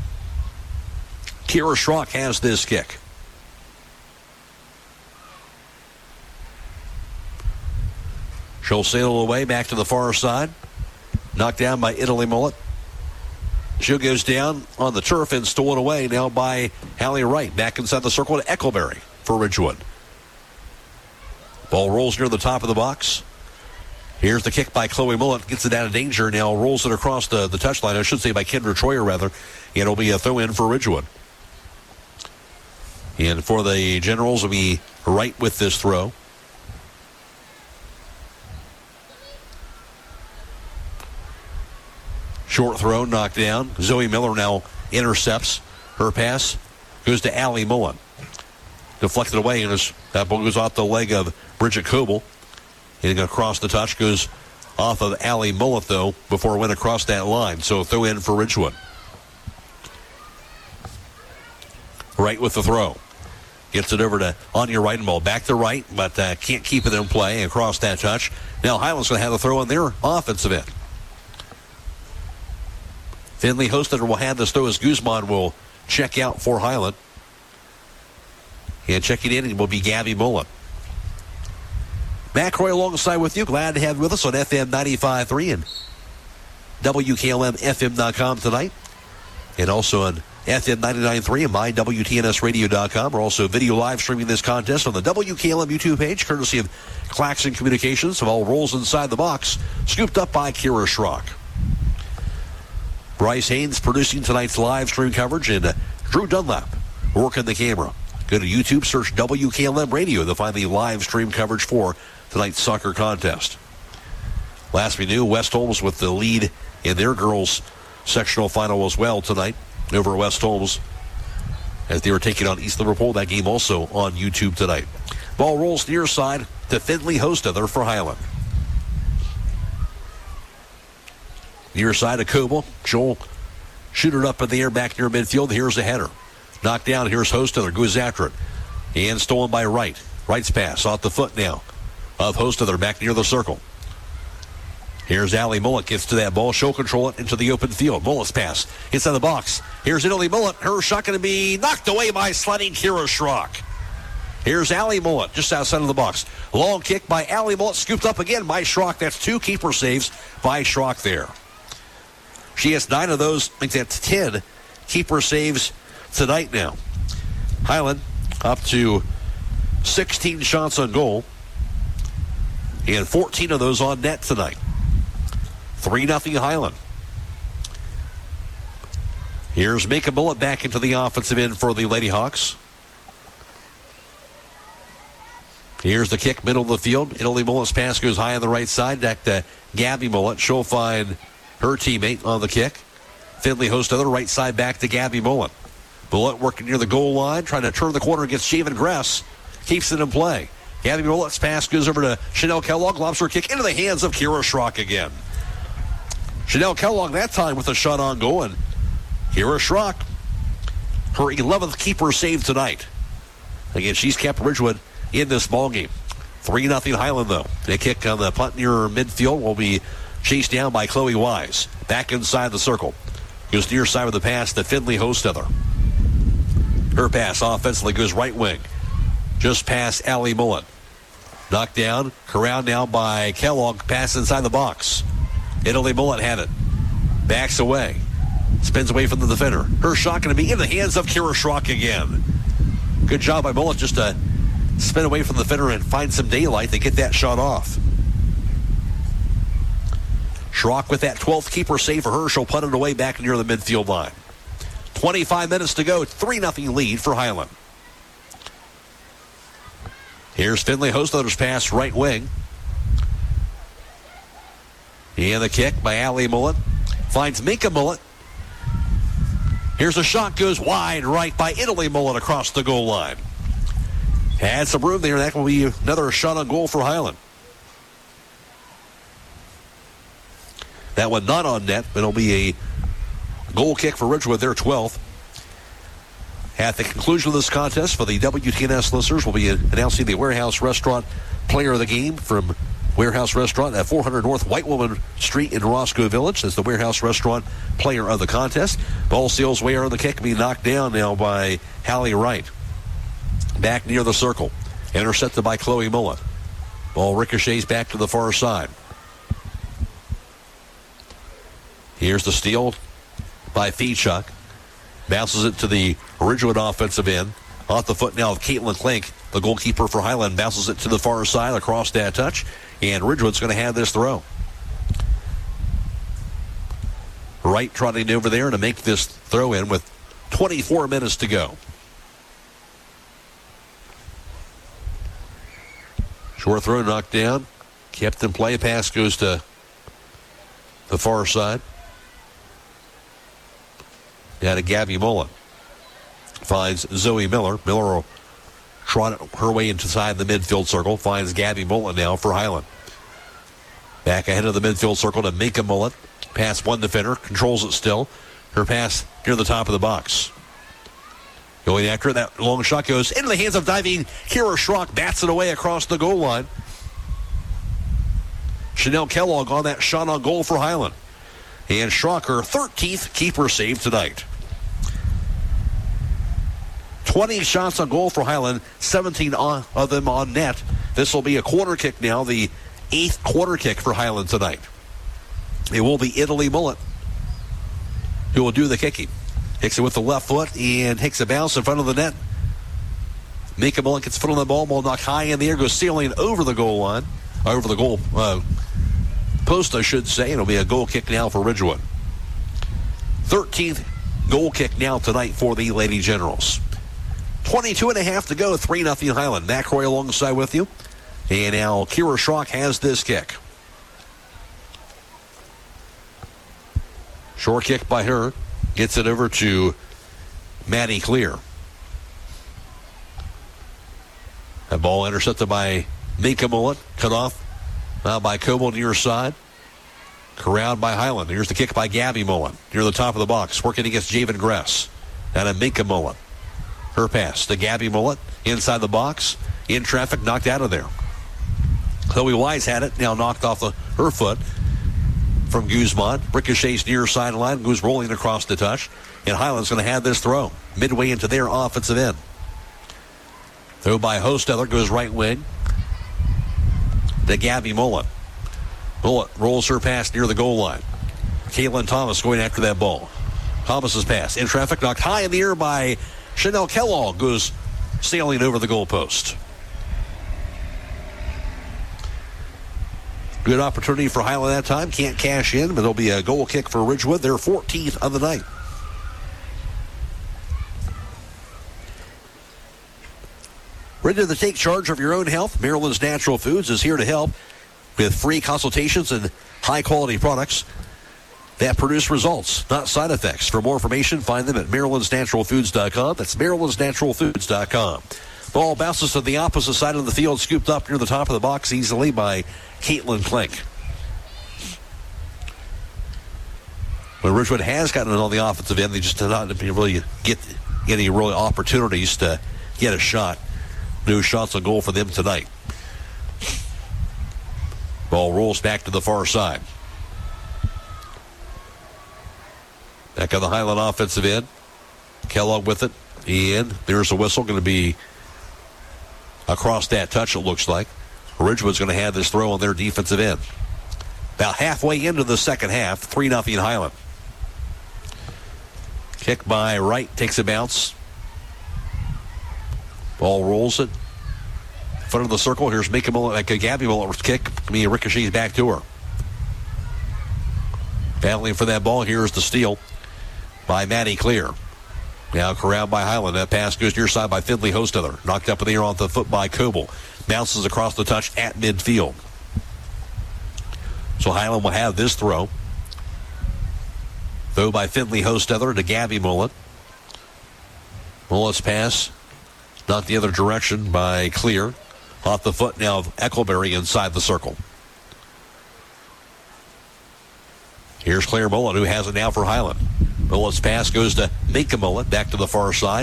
Kira Schrock has this kick. She'll sail away back to the far side. Knocked down by Italy Mullet. She goes down on the turf and stolen away now by Hallie Wright. Back inside the circle to Eckleberry for Ridgewood. Ball rolls near the top of the box. Here's the kick by Chloe Mullet. Gets it out of danger. Now rolls it across the touchline. I should say by Kendra Troyer, rather. And it'll be a throw-in for Ridgewood. And for the Generals, will be Wright with this throw. Short throw, knocked down. Zoe Miller now intercepts. Her pass goes to Allie Mullen. Deflected away, and that ball goes off the leg of Bridget Coble. Hitting across the touch, goes off of Allie Mullet, though, before it went across that line. So throw in for Ridgewood. Wright with the throw. Gets it over to Anya Reidenball. Back to Wright, but can't keep it in play across that touch. Now Highland's going to have the throw on their offensive end. Finley Hostetler will have this throw as Guzman will check out for Highland. And checking in will be Gabby Mullen. Matt Croy alongside with you. Glad to have you with us on FM 95.3 and WKLMFM.com tonight. And also on FM 99.3 and mywtnsradio.com. We're also video live streaming this contest on the WKLM YouTube page, courtesy of Claxon Communications. Of all rolls inside the box, scooped up by Kira Schrock. Bryce Haynes producing tonight's live stream coverage, and Drew Dunlap working the camera. Go to YouTube, search WKLM Radio to find the live stream coverage for tonight's soccer contest. Last we knew, West Holmes with the lead in their girls' sectional final as well tonight over West Holmes as they were taking on East Liverpool. That game also on YouTube tonight. Ball rolls near side to Finley Hostetler for Highland. Near side of Coble. She'll shoot it up in the air back near midfield. Here's a header. Knocked down. Here's Hostetler. Goes after it. And stolen by Wright. Wright's pass off the foot now of Hostetler back near the circle. Here's Allie Mullet. Gets to that ball. She'll control it into the open field. Mullet's pass. Inside the box. Here's Italy Mullet. Her shot going to be knocked away by sliding Kira Schrock. Here's Allie Mullet just outside of the box. Long kick by Allie Mullet. Scooped up again by Schrock. That's 2 keeper saves by Schrock there. She has 9 of those. I think that's 10 keeper saves tonight now. Highland up to 16 shots on goal. And 14 of those on net tonight. 3-0 Highland. Here's Mika Mullet back into the offensive end for the Lady Hawks. Here's the kick, middle of the field. Italy Mullet's pass goes high on the right side. Back to Gabby Mullet. She'll find her teammate on the kick. Finley hosts other right side back to Gabby Mullet. Mullet working near the goal line, trying to turn the corner against Shaven Gress. Keeps it in play. Gabby Mullet's pass goes over to Chanel Kellogg. Lobs her kick into the hands of Kira Schrock again. Chanel Kellogg that time with a shot on goal. And Kira Schrock, her 11th keeper save tonight. Again, she's kept Ridgewood in this ballgame. 3-0 Highland, though. The kick on the punt near midfield will be chased down by Chloe Wise. Back inside the circle. Goes near side of the pass to Finley Hostetler. Her pass offensively goes right wing. Just past Allie Mullet. Knocked down. Corralled now by Kellogg. Pass inside the box. Italy Mullet had it. Backs away. Spins away from the defender. Her shot going to be in the hands of Kira Schrock again. Good job by Mullet just to spin away from the defender and find some daylight to get that shot off. Schrock with that 12th keeper save for her. She'll punt it away back near the midfield line. 25 minutes to go. 3-0 lead for Highland. Here's Finley Hostetler's pass right wing. And the kick by Allie Mullet. Finds Mika Mullet. Here's a shot, goes wide right by Italy Mullet across the goal line. Had some room there. That will be another shot on goal for Highland. That one not on net, but it'll be a goal kick for Ridgewood, their 12th. At the conclusion of this contest, for the WTNS listeners, we'll be announcing the Warehouse Restaurant Player of the Game from Warehouse Restaurant at 400 North White Woman Street in Roscoe Village. That's the Warehouse Restaurant Player of the contest. Ball sails way on the kick, being knocked down now by Hallie Wright. Back near the circle. Intercepted by Chloe Mullet. Ball ricochets back to the far side. Here's the steal by Feechuk. Bounces it to the Ridgewood offensive end. Off the foot now of Caitlin Klink, the goalkeeper for Highland. Bounces it to the far side across that touch. And Ridgewood's going to have this throw. Wright trotting over there to make this throw in with 24 minutes to go. Short throw knocked down. Kept in play. Pass goes to the far side. Down to Gabby Mullet. Finds Zoe Miller. Miller will trot her way inside the midfield circle. Finds Gabby Mullet now for Highland. Back ahead of the midfield circle to Mika Mullet. Pass one defender. Controls it still. Her pass near the top of the box. Going after it. That long shot goes into the hands of diving Kira Schrock. Bats it away across the goal line. Chanel Kellogg on that shot on goal for Highland. And Schrock, her 13th keeper save tonight. 20 shots on goal for Highland, 17 of them on net. This will be a quarter kick now, the 8th quarter kick for Highland tonight. It will be Italy Mullet who will do the kicking. Hits it with the left foot and takes a bounce in front of the net. Mika Mullet gets foot on the ball knocked high in the air, goes sailing over the goal line, over the goal post, I should say. It'll be a goal kick now for Ridgewood. 13th goal kick now tonight for the Lady Generals. 22.5 to go, 3-0 Highland. McRoy alongside with you. And now Kira Schrock has this kick. Short kick by her. Gets it over to Maddie Clear. That ball intercepted by Mika Mullet. Cut off now by Coble near side. Corralled by Highland. Here's the kick by Gabby Mullen. Near the top of the box. Working against Javen Gress. And a Minka Mullen. Her pass to Gabby Mullen. Inside the box. In traffic. Knocked out of there. Chloe Wise had it. Now knocked off her foot from Guzman. Ricochets near sideline. Goes rolling across the touch. And Highland's going to have this throw. Midway into their offensive end. Throw by Hostetler. Goes right wing. To Gabby Mullen. Mullen rolls her pass near the goal line. Caitlin Thomas going after that ball. Thomas's pass in traffic, knocked high in the air by Chanel Kellogg. Goes sailing over the goalpost. Good opportunity for Highland that time. Can't cash in, but it'll be a goal kick for Ridgewood. Their 14th of the night. Ready to take charge of your own health? Maryland's Natural Foods is here to help with free consultations and high-quality products that produce results, not side effects. For more information, find them at Maryland'sNaturalFoods.com. That's Maryland'sNaturalFoods.com. Ball bounces to the opposite side of the field, scooped up near the top of the box easily by Caitlin Klink. When Ridgewood has gotten it on the offensive end, they just did not really get any real opportunities to get a shot. No shots on goal for them tonight. Ball rolls back to the far side. Back on the Highland offensive end. Kellogg with it. And there's a whistle going to be across that touch, it looks like. Ridgewood's going to have this throw on their defensive end. About halfway into the second half, 3-0 Highland. Kick by Wright, takes a bounce. Ball rolls it. Front of the circle. Here's Gabby Mullen's kick. Ricochets back to her. Battling for that ball. Here's the steal by Maddie Clear. Now corralled by Highland. That pass goes near side by Finley Hostetler. Knocked up in the air off the foot by Coble. Bounces across the touch at midfield. So Highland will have this throw. Throw by Finley Hostetler to Gabby Mullen. Mullen's pass knocked the other direction by Clear. Off the foot now of Eckleberry inside the circle. Here's Claire Mullen, who has it now for Highland. Mullen's pass goes to Minka Mullen, back to the far side.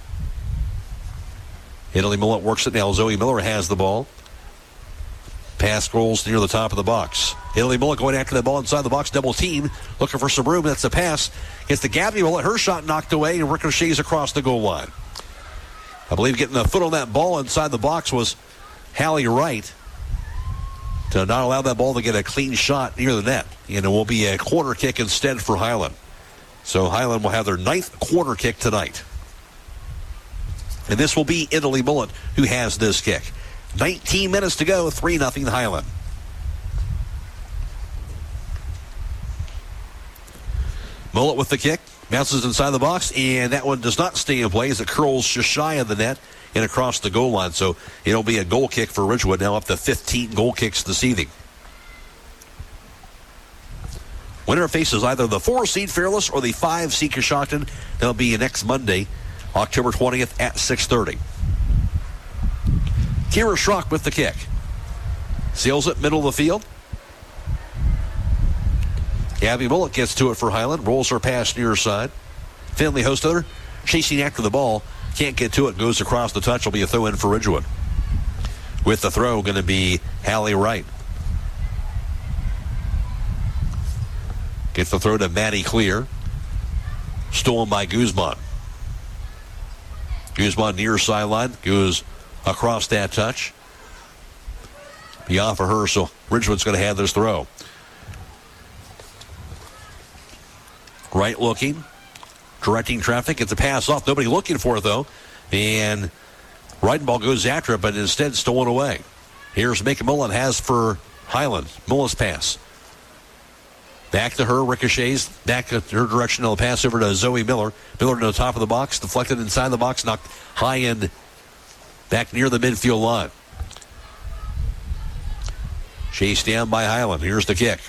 Italy Mullen works it now. Zoe Miller has the ball. Pass rolls near the top of the box. Italy Mullen going after the ball inside the box. Double team. Looking for some room. That's a pass. Gets to Gabby Mullen. Her shot knocked away and ricochets across the goal line. I believe getting a foot on that ball inside the box was Hallie Wright to not allow that ball to get a clean shot near the net. And it will be a corner kick instead for Highland. So Highland will have their 9th corner kick tonight. And this will be Italy Mullen who has this kick. 19 minutes to go, 3-0 Highland. Mullen with the kick. Bounces inside the box, and that one does not stay in play as it curls just shy of the net and across the goal line. So it'll be a goal kick for Ridgewood, now up to 15 goal kicks this evening. Winner faces either the 4-seed Fairless or the 5-seed Coshocton. That'll be next Monday, October 20th at 6:30. Kira Schrock with the kick. Sails it middle of the field. Gabby Mullen gets to it for Highland. Rolls her pass near side. Finley Hostetler chasing after the ball. Can't get to it. Goes across the touch. Will be a throw in for Ridgewood. With the throw going to be Hallie Wright. Gets the throw to Maddie Clear. Stolen by Guzman. Guzman near sideline. Goes across that touch. Be off for her, so Ridgewood's going to have this throw. Right looking. Directing traffic. Gets a pass off. Nobody looking for it, though. And Wright ball goes after it, but instead stolen away. Here's Minka Mullen has for Highland. Mullen's pass. Back to her. Ricochets. Back to her direction. They'll pass over to Zoe Miller. Miller to the top of the box. Deflected inside the box. Knocked high end. Back near the midfield line. Chased down by Highland. Here's the kick.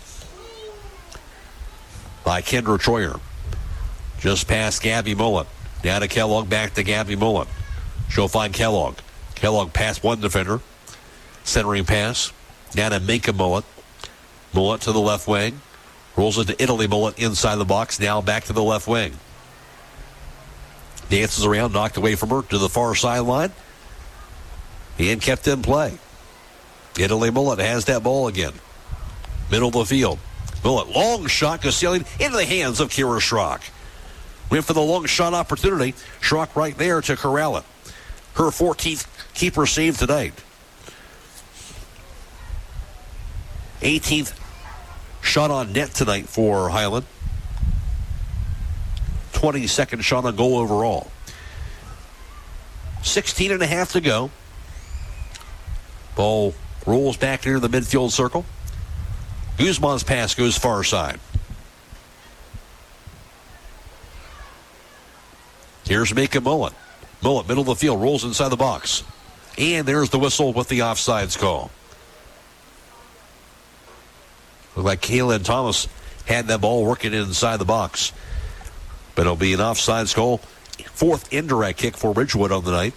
By Kendra Troyer. Just past Gabby Mullen. Down to Kellogg, back to Gabby Mullen. She'll find Kellogg. Kellogg past one defender. Centering pass. Down to Minka Mullen. Mullet to the left wing. Rolls it to Italy. Mullet inside the box. Now back to the left wing. Dances around, knocked away from her to the far sideline. And kept in play. Italy Mullet has that ball again. Middle of the field. Mullet, long shot goes sailing into the hands of Kira Schrock. Went for the long shot opportunity. Schrock right there to corral it. Her 14th keeper save tonight. 18th shot on net tonight for Highland. 22nd shot on goal overall. 16 and a half to go. Ball rolls back near the midfield circle. Guzman's pass goes far side. Here's Mika Mullet. Mullet, middle of the field, rolls inside the box. And there's the whistle with the offsides call. Looked like Kaylin Thomas had that ball working inside the box. But it'll be an offsides call. 4th indirect kick for Ridgewood on the night.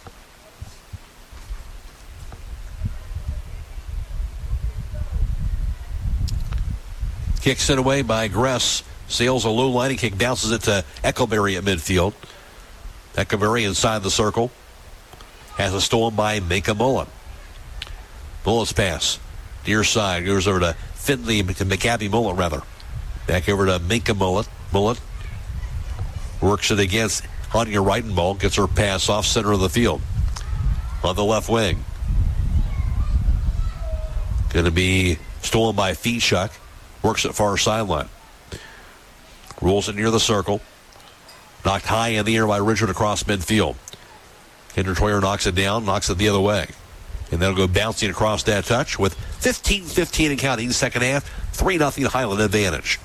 Kick sent away by Gress. Sails a low lining kick, bounces it to Eckelberry at midfield. Eckelberry inside the circle. Has it stolen by Mika Mullet. Mullet's pass. Near side. Goes over to Finley, to McAbby Mullet rather. Back over to Mika Mullet. Mullet works it against Anya Reitenball. Gets her pass off center of the field. On the left wing. Going to be stolen by Fischuk. Works at far sideline. Rolls it near the circle. Knocked high in the air by Richard across midfield. Kinder Troyer knocks it down, knocks it the other way. And that'll go bouncing across that touch with 15-15 and counting. Second half, 3-0 Highland advantage.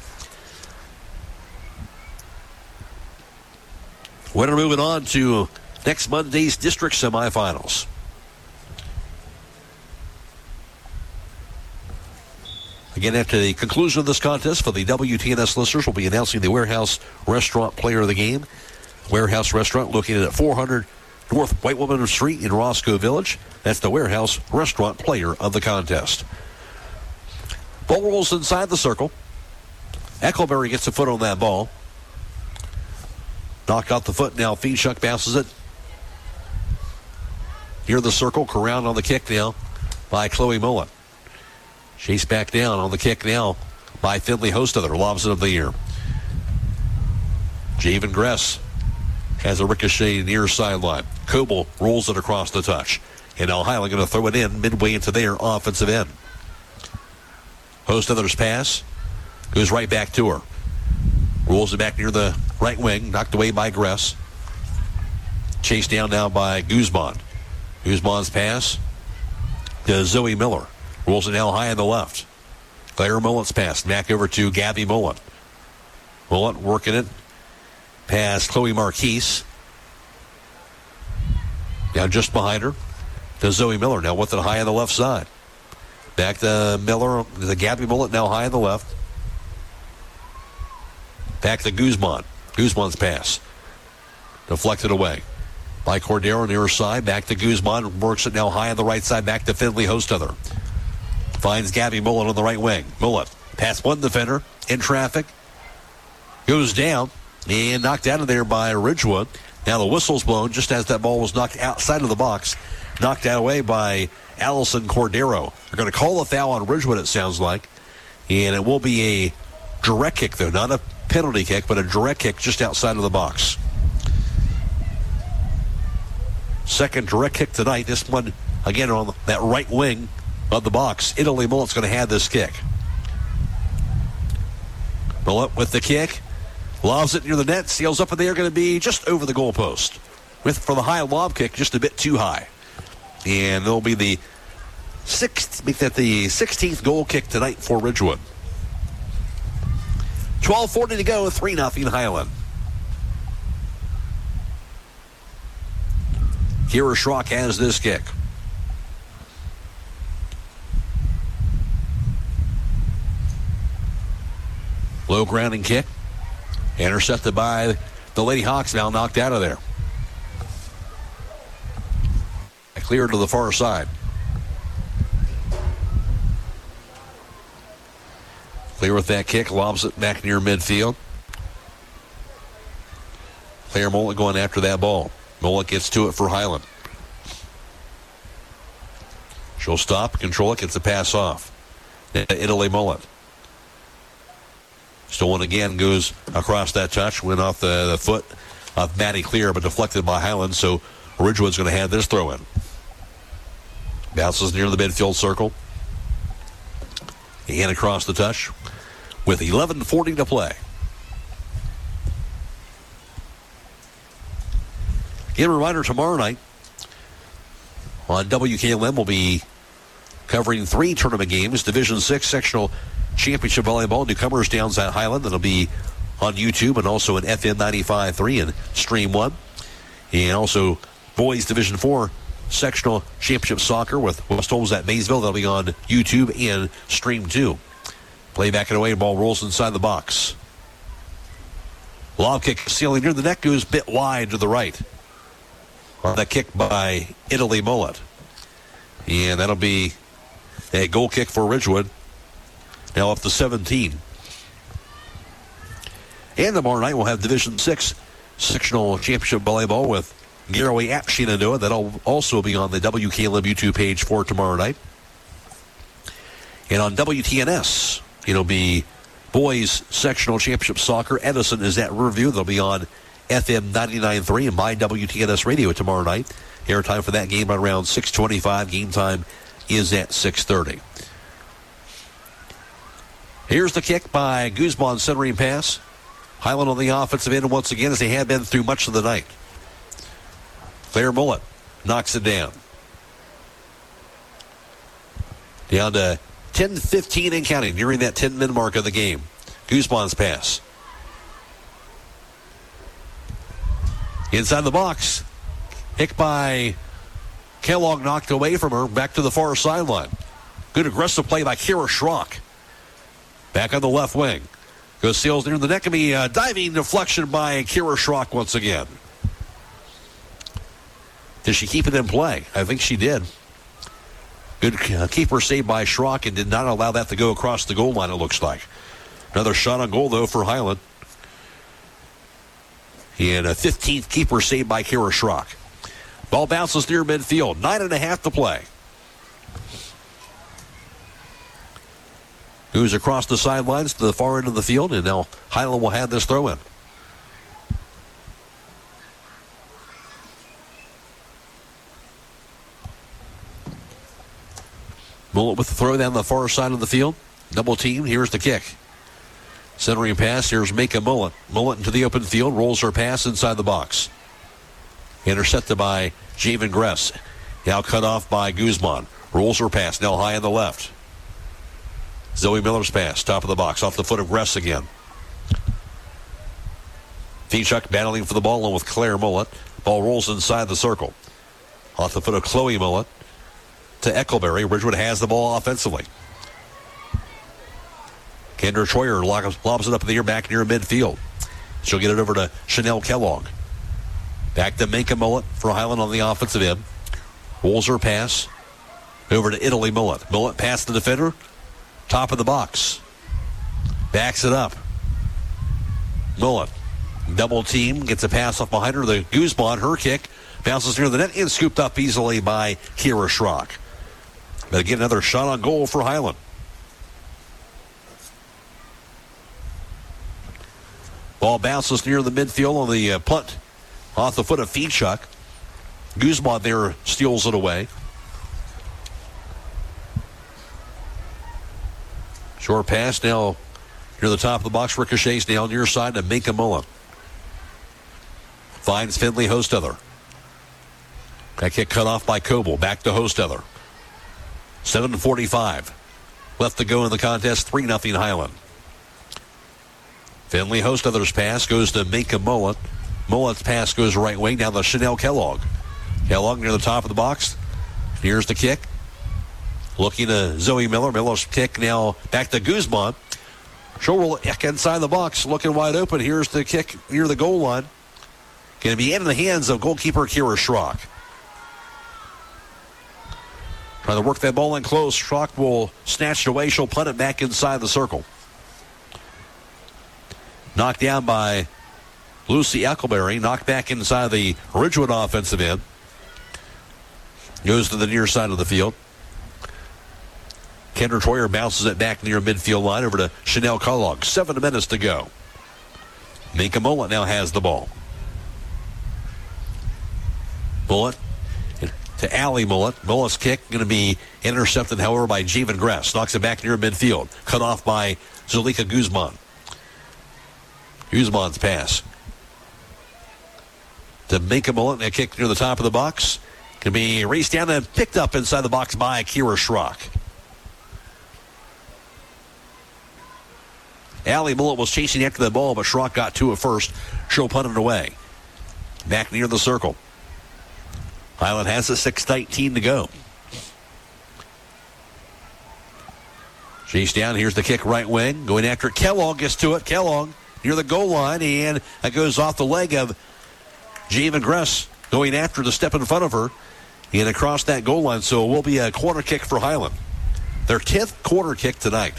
We're moving on to next Monday's district semifinals. Again, after the conclusion of this contest for the WTNS listeners, we'll be announcing the Warehouse Restaurant Player of the Game. Warehouse Restaurant located at 400 North White Woman Street in Roscoe Village. That's the Warehouse Restaurant Player of the contest. Ball rolls inside the circle. Eckelberry gets a foot on that ball. Knocked out the foot. Now Fischuk bounces it near the circle. Corralled on the kick now by Chloe Mullet. Chased back down on the kick now by Finley Hostetler. Lobs it of the air. Javen Gress has a ricochet near sideline. Coble rolls it across the touch. And now Highland going to throw it in midway into their offensive end. Hostetler's pass goes right back to her. Rolls it back near the right wing. Knocked away by Gress. Chased down now by Guzman. Guzman's pass to Zoe Miller. Rolls it now high on the left. Claire Mullet's pass. Back over to Gabby Mullet. Mullet working it. Past Chloe Marquise. Now just behind her to Zoe Miller. Now with it high on the left side. Back to Miller. The Gabby Mullet now high on the left. Back to Guzman. Guzman's pass. Deflected away by Cordero near her side. Back to Guzman. Works it now high on the right side. Back to Finley Hostetler. Finds Gabby Mullet on the right wing. Mullet past one defender in traffic. Goes down and knocked out of there by Ridgewood. Now the whistle's blown just as that ball was knocked outside of the box. Knocked out away by Allison Cordero. They're going to call a foul on Ridgewood, it sounds like. And it will be a direct kick, though. Not a penalty kick, but a direct kick just outside of the box. Second direct kick tonight. This one, again, on that right wing of the box. Italy Mullet's going to have this kick. Mullet with the kick. Lobs it near the net. Sails up in the air. Going to be just over the goalpost. For the high lob kick, just a bit too high. And it'll be the 16th goal kick tonight for Ridgewood. 12:40 to go. 3-0 Highland. Kira Schrock has this kick. Low grounding kick. Intercepted by the Lady Hawks, now knocked out of there. Cleared to the far side. Clear with that kick, lobs it back near midfield. Claire Mullet going after that ball. Mullet gets to it for Highland. She'll stop, control it, gets the pass off. Italy Mullet. Stolen again, goes across that touch, went off the foot of Maddie Clear, but deflected by Highland, so Ridgewood's going to have this throw in. Bounces near the midfield circle. And across the touch with 11:40 to play. Again, a reminder, tomorrow night on WKLM we'll be covering 3 tournament games. Division 6 Sectional Championship Volleyball, Newcomers Downs at Highland. That'll be on YouTube and also in FM 95.3 and Stream 1. And also Boys Division 4 Sectional Championship Soccer with West Holmes at Maysville. That'll be on YouTube and Stream 2. Play back and away, ball rolls inside the box. Lob kick sailing near the net, goes a bit wide to the right. On that kick by Italy Mullet. And that'll be a goal kick for Ridgewood. Now up to 17. And tomorrow night we'll have Division 6 Sectional Championship Volleyball with Garaway at Shenandoah. That'll also be on the WKLM YouTube page for tomorrow night. And on WTNS, it'll be Boys Sectional Championship Soccer. Edison is at Riverview. They'll be on FM 99.3 and My WTNS Radio tomorrow night. Airtime for that game around 6:25. Game time is at 6:30. Here's the kick by Guzman, centering pass. Highland on the offensive end once again, as they have been through much of the night. Claire Mullet knocks it down. Down to 10-15 and counting, nearing that 10-minute mark of the game. Guzman's pass. Inside the box. Hit by Kellogg, knocked away from her, back to the far sideline. Good aggressive play by Kira Schrock. Back on the left wing. Goes sails near the net. Can be a diving deflection by Kira Schrock once again. Did she keep it in play? I think she did. Good keeper save by Schrock and did not allow that to go across the goal line, it looks like. Another shot on goal, though, for Highland. And a 15th keeper save by Kira Schrock. Ball bounces near midfield. 9.5 to play. Moves across the sidelines to the far end of the field, and now Highland will have this throw in. Mullet with the throw down the far side of the field. Double team. Here's the kick. Centering pass. Here's Mika Mullet. Mullet into the open field. Rolls her pass inside the box. Intercepted by Javen Gress. Now cut off by Guzman. Rolls her pass. Now high on the left. Zoe Miller's pass. Top of the box. Off the foot of Gress again. Fichuk battling for the ball along with Claire Mullet. Ball rolls inside the circle. Off the foot of Chloe Mullet to Eckleberry. Ridgewood has the ball offensively. Kendra Troyer lobs it up in the air back near midfield. She'll get it over to Chanel Kellogg. Back to Minka Mullet for Highland on the offensive end. Rolls her pass over to Italy Mullet. Mullet past the defender. Top of the box. Backs it up. Mullet. Double team. Gets a pass off behind her. The Guzman, her kick. Bounces near the net and scooped up easily by Kira Schrock. But again, another shot on goal for Highland. Ball bounces near the midfield on the punt. Off the foot of Fichuk. Guzman there steals it away. Short pass now near the top of the box. Ricochets now near side to Minka Mullen. Finds Finley Hostether. That kick cut off by Coble. Back to Hostether. 7:45 left to go in the contest. 3-0 Highland. Finley Hostether's pass goes to Minka Mullet. Mullet's pass goes right wing down to Chanel Kellogg. Kellogg near the top of the box. Here's the kick. Looking to Zoe Miller. Miller's kick now back to Guzman. Shoal inside the box. Looking wide open. Here's the kick near the goal line. Going to be in the hands of goalkeeper Kira Schrock. Trying to work that ball in close. Schrock will snatch it away. She'll punt it back inside the circle. Knocked down by Lucy Eckleberry. Knocked back inside the Ridgewood offensive end. Goes to the near side of the field. Kendra Troyer bounces it back near midfield line over to Chanel Kellogg. 7 minutes to go. Minka Mullet now has the ball. Mullet to Allie Mullet. Mullet's kick going to be intercepted, however, by Javen Gress. Knocks it back near midfield. Cut off by Zulika Guzman. Guzman's pass to Minka Mullet. A kick near the top of the box. Can be raced down and picked up inside the box by Kira Schrock. Allie Mullet was chasing after the ball, but Schrock got to it first. She'll punt it away. Back near the circle. Highland has a 6:19 to go. Chase down. Here's the kick right wing. Going after it. Kellogg gets to it. Kellogg near the goal line, and that goes off the leg of Javen Gress. Going after the step in front of her and across that goal line. So it will be a corner kick for Highland. Their 10th corner kick tonight.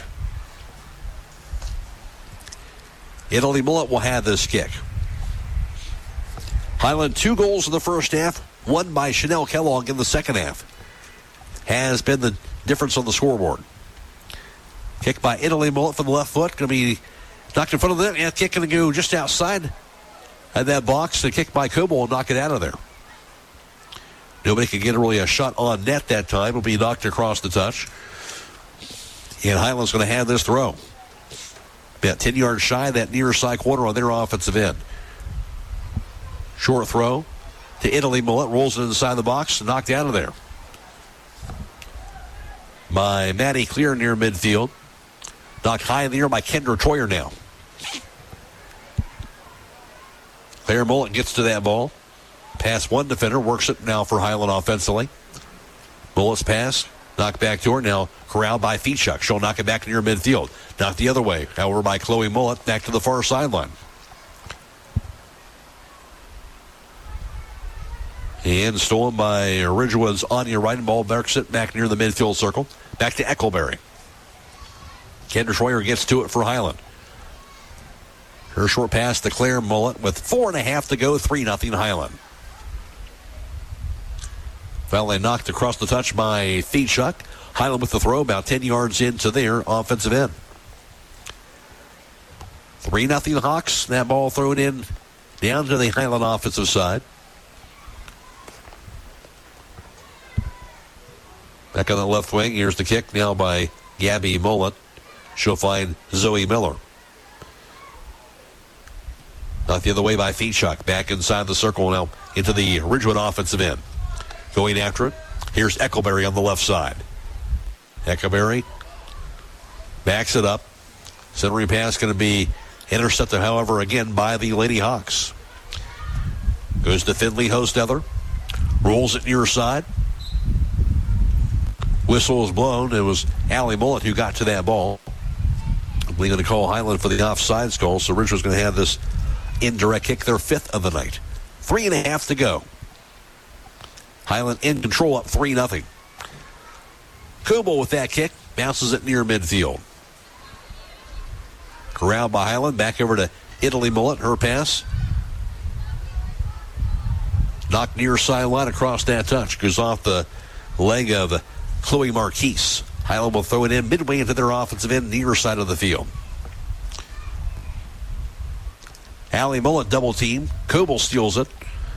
Italy Mullet will have this kick. Highland 2 goals in the first half, 1 by Chanel Kellogg in the second half. Has been the difference on the scoreboard. Kick by Italy Mullet from the left foot. Going to be knocked in front of the net. And kick going to go just outside of that box. The kick by Coble will knock it out of there. Nobody could get really a shot on net that time. It'll be knocked across the touch. And Highland's going to have this throw. About 10 yards shy of that near side corner on their offensive end. Short throw to Italy Mullet. Rolls it inside the box. Knocked out of there by Maddie Clear near midfield. Knocked high in the air by Kendra Troyer now. Claire Mullet gets to that ball. Pass one defender. Works it now for Highland offensively. Mullet's pass. Knocked back to her. Now corralled by Feechuk. She'll knock it back near midfield. Knocked the other way. However, by Chloe Mullet. Back to the far sideline. And stolen by Ridgewood's Anya Wright. Ball barks it back near the midfield circle. Back to Eckleberry. Kendra Schroyer gets to it for Highland. Her short pass to Claire Mullet with 4.5 to go. 3-0 Highland. Well, knocked across the touch by Feechuk. Highland with the throw about 10 yards into their offensive end. 3-0 Hawks. That ball thrown in down to the Highland offensive side. Back on the left wing. Here's the kick now by Gabby Mullet. She'll find Zoe Miller. Knocked the other way by Feechuk. Back inside the circle now into the Ridgewood offensive end. Going after it. Here's Eckleberry on the left side. Eckleberry backs it up. Centering pass going to be intercepted, however, again by the Lady Hawks. Goes to Finley Hostether. Rolls it near side. Whistle was blown. It was Allie Mullet who got to that ball. We're going to call Highland for the offsides goal, so Ridgewood's going to have this indirect kick, their 5th of the night. 3.5 to go. Highland in control, up 3-0. Coble with that kick, bounces it near midfield. Corralled by Highland, back over to Italy Mullet, her pass. Knocked near sideline across that touch. Goes off the leg of Chloe Marquise. Highland will throw it in midway into their offensive end, near side of the field. Allie Mullet double team. Coble steals it.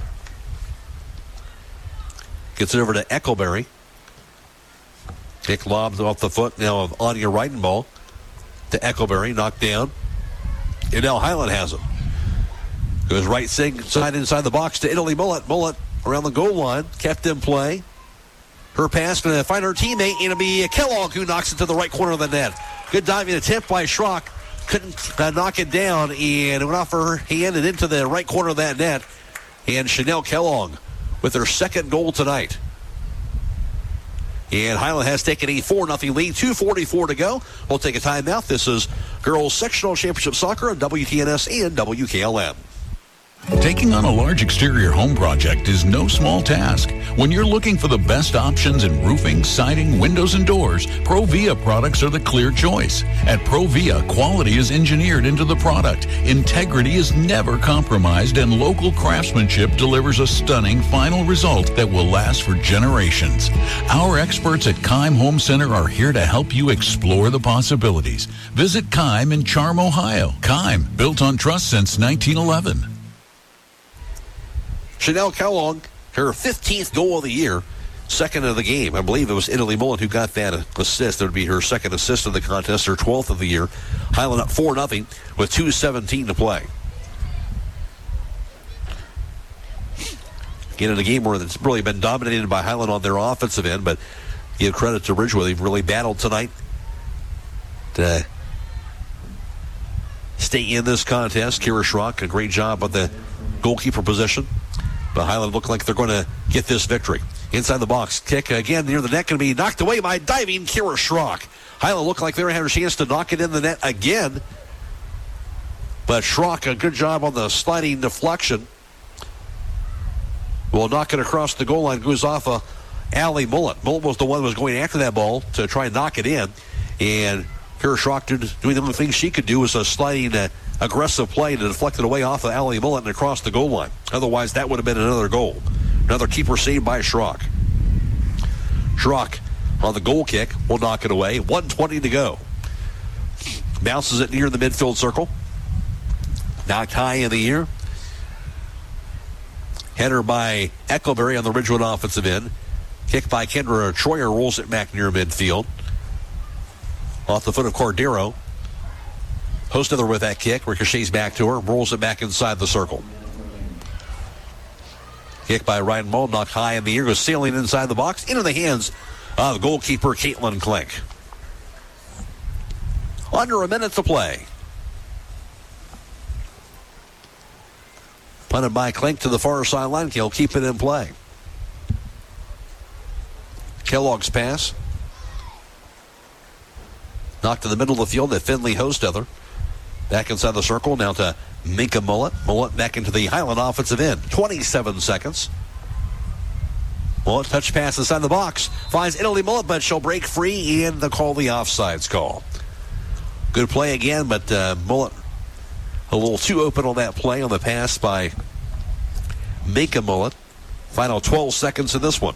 Gets it over to Eckleberry. Kick lobs off the foot now of Anya Reitenball to Eckleberry. Knocked down. And now Highland has it. Goes right side inside the box to Italy Mullet. Mullet around the goal line. Kept in play. Her pass going to find her teammate, and it'll be Kellogg who knocks it to the right corner of the net. Good diving attempt by Schrock. Couldn't knock it down, and it went off her hand and into the right corner of that net. And Chanel Kellogg with her 2nd goal tonight. And Highland has taken a 4-0 lead. 2:44 to go. We'll take a timeout. This is Girls Sectional Championship Soccer on WTNS and WKLM. Taking on a large exterior home project is no small task. When you're looking for the best options in roofing, siding, windows, and doors, Provia products are the clear choice. At Provia, quality is engineered into the product, integrity is never compromised, and local craftsmanship delivers a stunning final result that will last for generations. Our experts at Keim Home Center are here to help you explore the possibilities. Visit Keim in Charm, Ohio. Keim, built on trust since 1911. Chanel Kellogg, her 15th goal of the year, second of the game. I believe it was Italy Mullen who got that assist. That would be her second assist of the contest, her 12th of the year. Highland up 4-0 with 2:17 to play. Again, in a game where it's really been dominated by Highland on their offensive end, but give credit to Ridgewood. They've really battled tonight to stay in this contest. Kira Schrock, a great job on the goalkeeper position. But Highland look like they're going to get this victory. Inside the box, kick again near the net, going to be knocked away by diving Kira Schrock. Highland look like they're going to have a chance to knock it in the net again. But Schrock, a good job on the sliding deflection. Will knock it across the goal line, goes off Allie Mullen. Mullen was the one who was going after that ball to try and knock it in. And Kira Schrock doing the only thing she could do was a sliding aggressive play to deflect it away off of Allie Mullen and across the goal line. Otherwise, that would have been another goal. Another keeper saved by Schrock. Schrock on the goal kick will knock it away. 1:20 to go. Bounces it near the midfield circle. Knocked high in the air. Header by Eckleberry on the Ridgewood offensive end. Kick by Kendra Troyer rolls it back near midfield. Off the foot of Cordero. Hostether with that kick. Ricochets back to her. Rolls it back inside the circle. Kick by Ryan Mullen. Knocked high in the air. Goes sailing inside the box. Into the hands of goalkeeper Caitlin Klink. Under a minute to play. Punted by Klink to the far sideline. He'll keep it in play. Kellogg's pass. Knocked to the middle of the field at Finley Hostether. Back inside the circle, now to Minka Mullet. Mullet back into the Highland offensive end. 27 seconds. Mullet touch pass inside the box. Finds Italy Mullet, but she'll break free and they'll call the offsides call. Good play again, but Mullet a little too open on that play on the pass by Minka Mullet. Final 12 seconds in this one.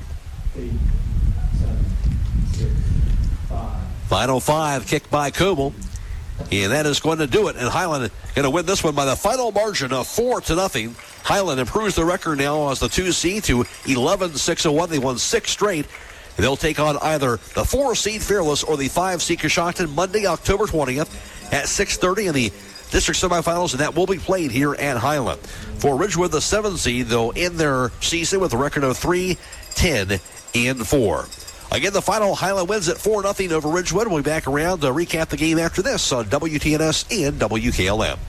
Final 5, kicked by Kubel. And that is going to do it. And Highland going to win this one by the final margin of 4-0. Highland improves the record now as the 2 seed to 11-6-1. They won 6 straight. They'll take on either the 4 seed Fearless or the 5 seed Coshocton Monday, October 20th at 6:30 in the district semifinals, and that will be played here at Highland. For Ridgewood, the 7 seed, they'll end their season with a record of 3-10-4. Again, the final, Highland wins at 4-0 over Ridgewood. We'll be back around to recap the game after this on WTNS and WKLM.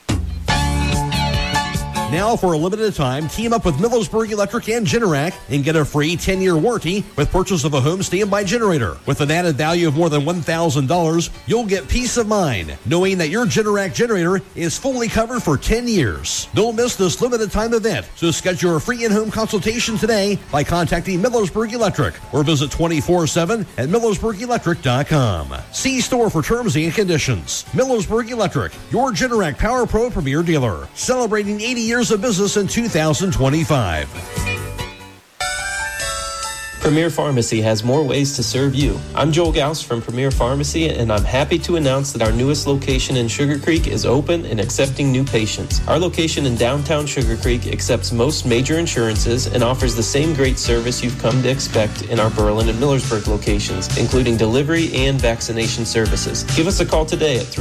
Now, for a limited time, team up with Millersburg Electric and Generac and get a free 10-year warranty with purchase of a home standby generator. With an added value of more than $1,000, you'll get peace of mind knowing that your Generac generator is fully covered for 10 years. Don't miss this limited time event. So schedule a free in-home consultation today by contacting Millersburg Electric or visit 24/7 at MillersburgElectric.com. See store for terms and conditions. Millersburg Electric, your Generac Power Pro Premier dealer. Celebrating 80 years of business in 2025. Premier Pharmacy has more ways to serve you. I'm Joel Gauss from Premier Pharmacy, and I'm happy to announce that our newest location in Sugar Creek is open and accepting new patients. Our location in downtown Sugar Creek accepts most major insurances and offers the same great service you've come to expect in our Berlin and Millersburg locations, including delivery and vaccination services. Give us a call today at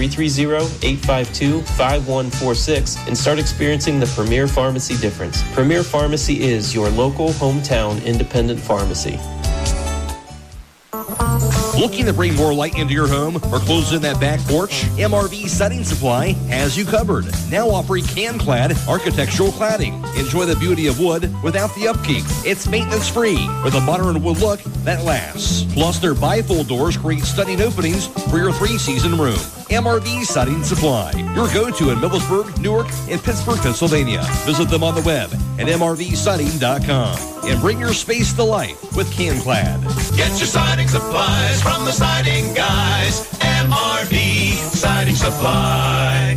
330-852-5146 and start experiencing the Premier Pharmacy difference. Premier Pharmacy is your local hometown independent pharmacy. Looking to bring more light into your home or close in that back porch? MRV Siding Supply has you covered. Now offering can-clad architectural cladding. Enjoy the beauty of wood without the upkeep. It's maintenance-free with a modern wood look that lasts. Plus, their bifold doors create stunning openings for your 3-season room. MRV Siding Supply, your go-to in Millersburg, Newark, and Pittsburgh, Pennsylvania. Visit them on the web at mrvsiding.com and bring your space to life with can-clad. Get your siding supplies from the siding guys. MRV Siding Supply.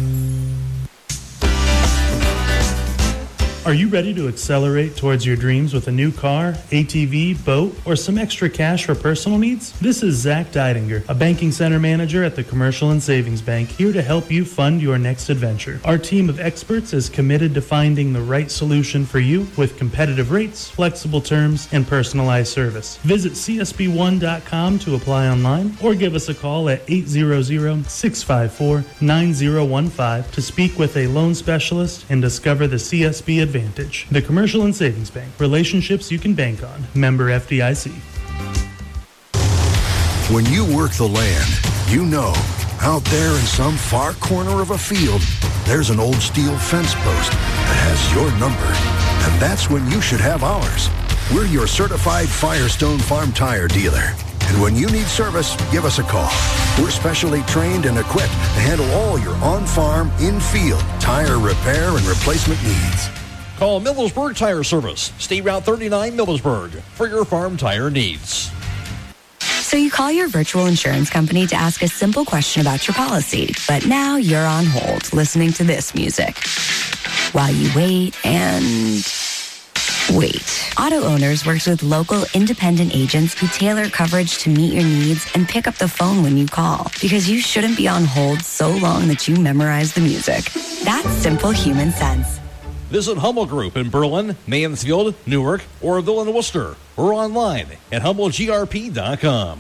Are you ready to accelerate towards your dreams with a new car, ATV, boat, or some extra cash for personal needs? This is Zach Deidinger, a banking center manager at the Commercial and Savings Bank, here to help you fund your next adventure. Our team of experts is committed to finding the right solution for you with competitive rates, flexible terms, and personalized service. Visit csb1.com to apply online or give us a call at 800-654-9015 to speak with a loan specialist and discover the CSB advantage. The Commercial and Savings Bank. Relationships you can bank on. Member FDIC. When you work the land, you know, out there in some far corner of a field, there's an old steel fence post that has your number. And that's when you should have ours. We're your certified Firestone Farm Tire dealer. And when you need service, give us a call. We're specially trained and equipped to handle all your on-farm, in-field tire repair and replacement needs. Call Millersburg Tire Service, State Route 39 Millersburg, for your farm tire needs. So you call your virtual insurance company to ask a simple question about your policy, but now you're on hold listening to this music. While you wait and wait. Auto Owners works with local independent agents who tailor coverage to meet your needs and pick up the phone when you call, because you shouldn't be on hold so long that you memorize the music. That's simple human sense. Visit Hummel Group in Berlin, Mansfield, Newark, Orville, and Worcester, or online at HummelGRP.com.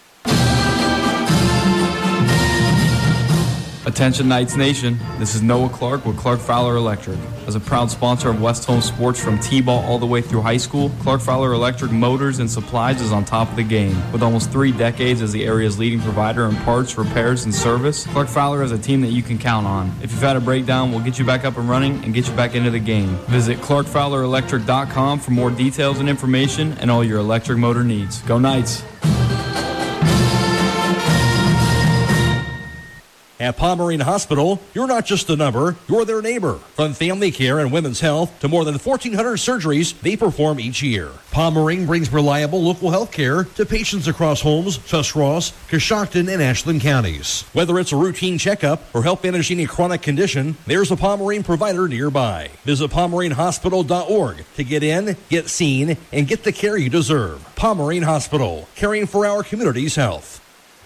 Attention Knights Nation, this is Noah Clark with Clark Fowler Electric. As a proud sponsor of West Home Sports from T-ball all the way through high school, Clark Fowler Electric Motors and Supplies is on top of the game. With almost 3 decades as the area's leading provider in parts, repairs, and service, Clark Fowler is a team that you can count on. If you've had a breakdown, we'll get you back up and running and get you back into the game. Visit ClarkFowlerElectric.com for more details and information and all your electric motor needs. Go Knights! At Pomerene Hospital, you're not just a number, you're their neighbor. From family care and women's health to more than 1,400 surgeries they perform each year. Pomerene brings reliable local health care to patients across Holmes, Tuscarawas, Coshocton, and Ashland counties. Whether it's a routine checkup or help managing a chronic condition, there's a Pomerene provider nearby. Visit PomereneHospital.org to get in, get seen, and get the care you deserve. Pomerene Hospital, caring for our community's health.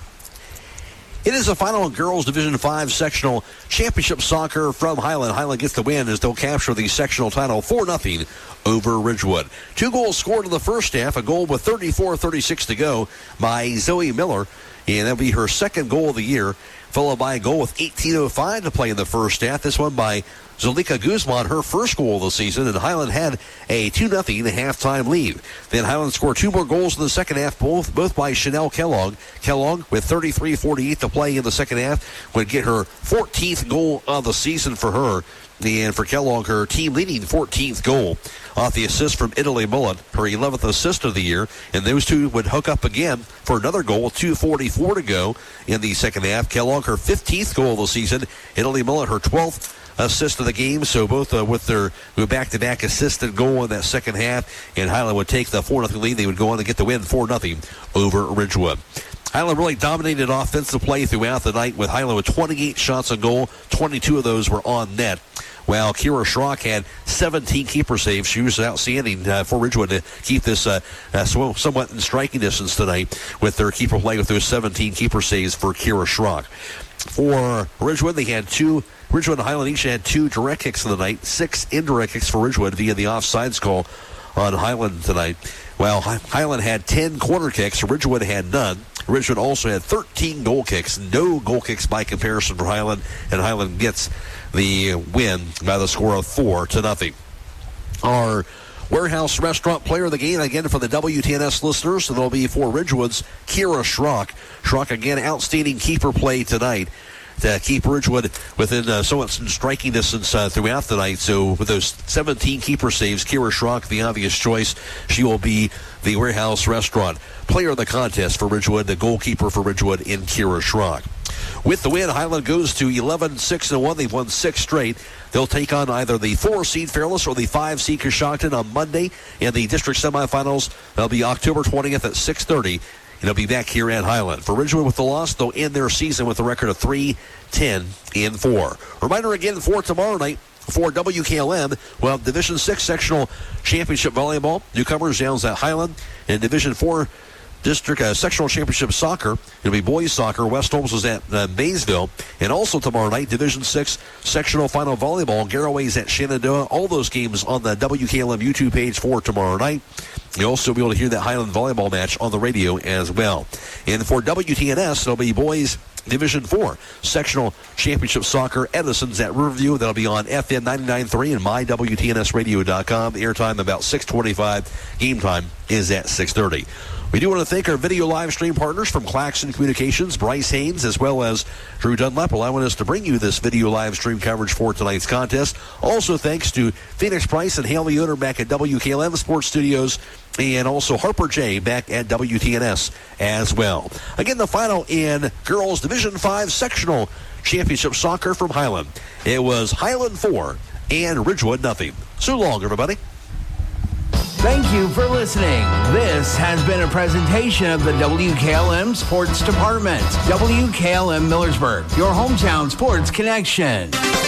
It is the final girls Division 5 sectional championship soccer from Highland. Highland gets the win as they'll capture the sectional title 4-0 over Ridgewood. 2 goals scored in the first half, a goal with 34:36 to go by Zoe Miller, and that'll be her second goal of the year, followed by a goal with 18:05 to play in the first half. This one by Zalika Guzman, her first goal of the season, and Highland had a 2-0 halftime lead. Then Highland scored 2 more goals in the second half, both by Chanel Kellogg. Kellogg, with 33:48 to play in the second half, would get her 14th goal of the season for her. And for Kellogg, her team-leading 14th goal off the assist from Italy Mullet, her 11th assist of the year. And those two would hook up again for another goal with 2:44 to go in the second half. Kellogg, her 15th goal of the season. Italy Mullet, her 12th assist of the game. So both with their back-to-back assisted goal in that second half. And Highland would take the 4-0 lead. They would go on to get the win 4-0 over Ridgewood. Highland really dominated offensive play throughout the night, with Highland with 28 shots on goal. 22 of those were on net. While Kira Schrock had 17 keeper saves. She was outstanding for Ridgewood to keep this somewhat in striking distance tonight with their keeper play, with those 17 keeper saves for Kira Schrock. For Ridgewood, Ridgewood and Highland each had 2 direct kicks of the night, 6 indirect kicks for Ridgewood via the offsides call on Highland tonight. While Highland had 10 corner kicks, Ridgewood had none. Ridgewood also had 13 goal kicks, no goal kicks by comparison for Highland, and Highland gets the win by the score of 4-0. Our Warehouse Restaurant Player of the Game, again for the WTNS listeners, and it'll be for Ridgewood's Kira Schrock. Schrock, again, outstanding keeper play tonight to keep Ridgewood within somewhat some striking distance throughout the night. So with those 17 keeper saves, Kira Schrock, the obvious choice. She will be the Warehouse Restaurant Player of the contest for Ridgewood, the goalkeeper for Ridgewood in Kira Schrock. With the win, Highland goes to 11-6-1. They've won 6 straight. They'll take on either the 4-seed Fairless or the 5-seed Coshocton on Monday in the district semifinals. That'll be October 20th at 6:30. It'll be back here at Highland. For Ridgewood with the loss, they'll end their season with a record of 3-10-4. Reminder again for tomorrow night for WKLM, well, Division 6 Sectional Championship Volleyball. Newcomers down at Highland. And Division 4 District Sectional Championship Soccer. It'll be boys soccer. West Holmes was at Maysville. And also tomorrow night, Division 6 Sectional Final Volleyball. Garroway's at Shenandoah. All those games on the WKLM YouTube page for tomorrow night. You'll also be able to hear that Highland volleyball match on the radio as well. And for WTNS, it'll be boys Division 4 Sectional Championship Soccer. Edison's at Riverview. That'll be on FM 99.3 and mywtnsradio.com. Airtime about 6:25. Game time is at 6:30. We do want to thank our video live stream partners from Claxon Communications, Bryce Haynes, as well as Drew Dunlap, allowing us to bring you this video live stream coverage for tonight's contest. Also thanks to Phoenix Price and Haley Yoder back at WKLM Sports Studios, and also Harper J back at WTNS as well. Again, the final in girls Division 5 Sectional Championship Soccer from Highland. It was Highland 4 and Ridgewood nothing. So long, everybody. Thank you for listening. This has been a presentation of the WKLM Sports Department. WKLM Millersburg, your hometown sports connection.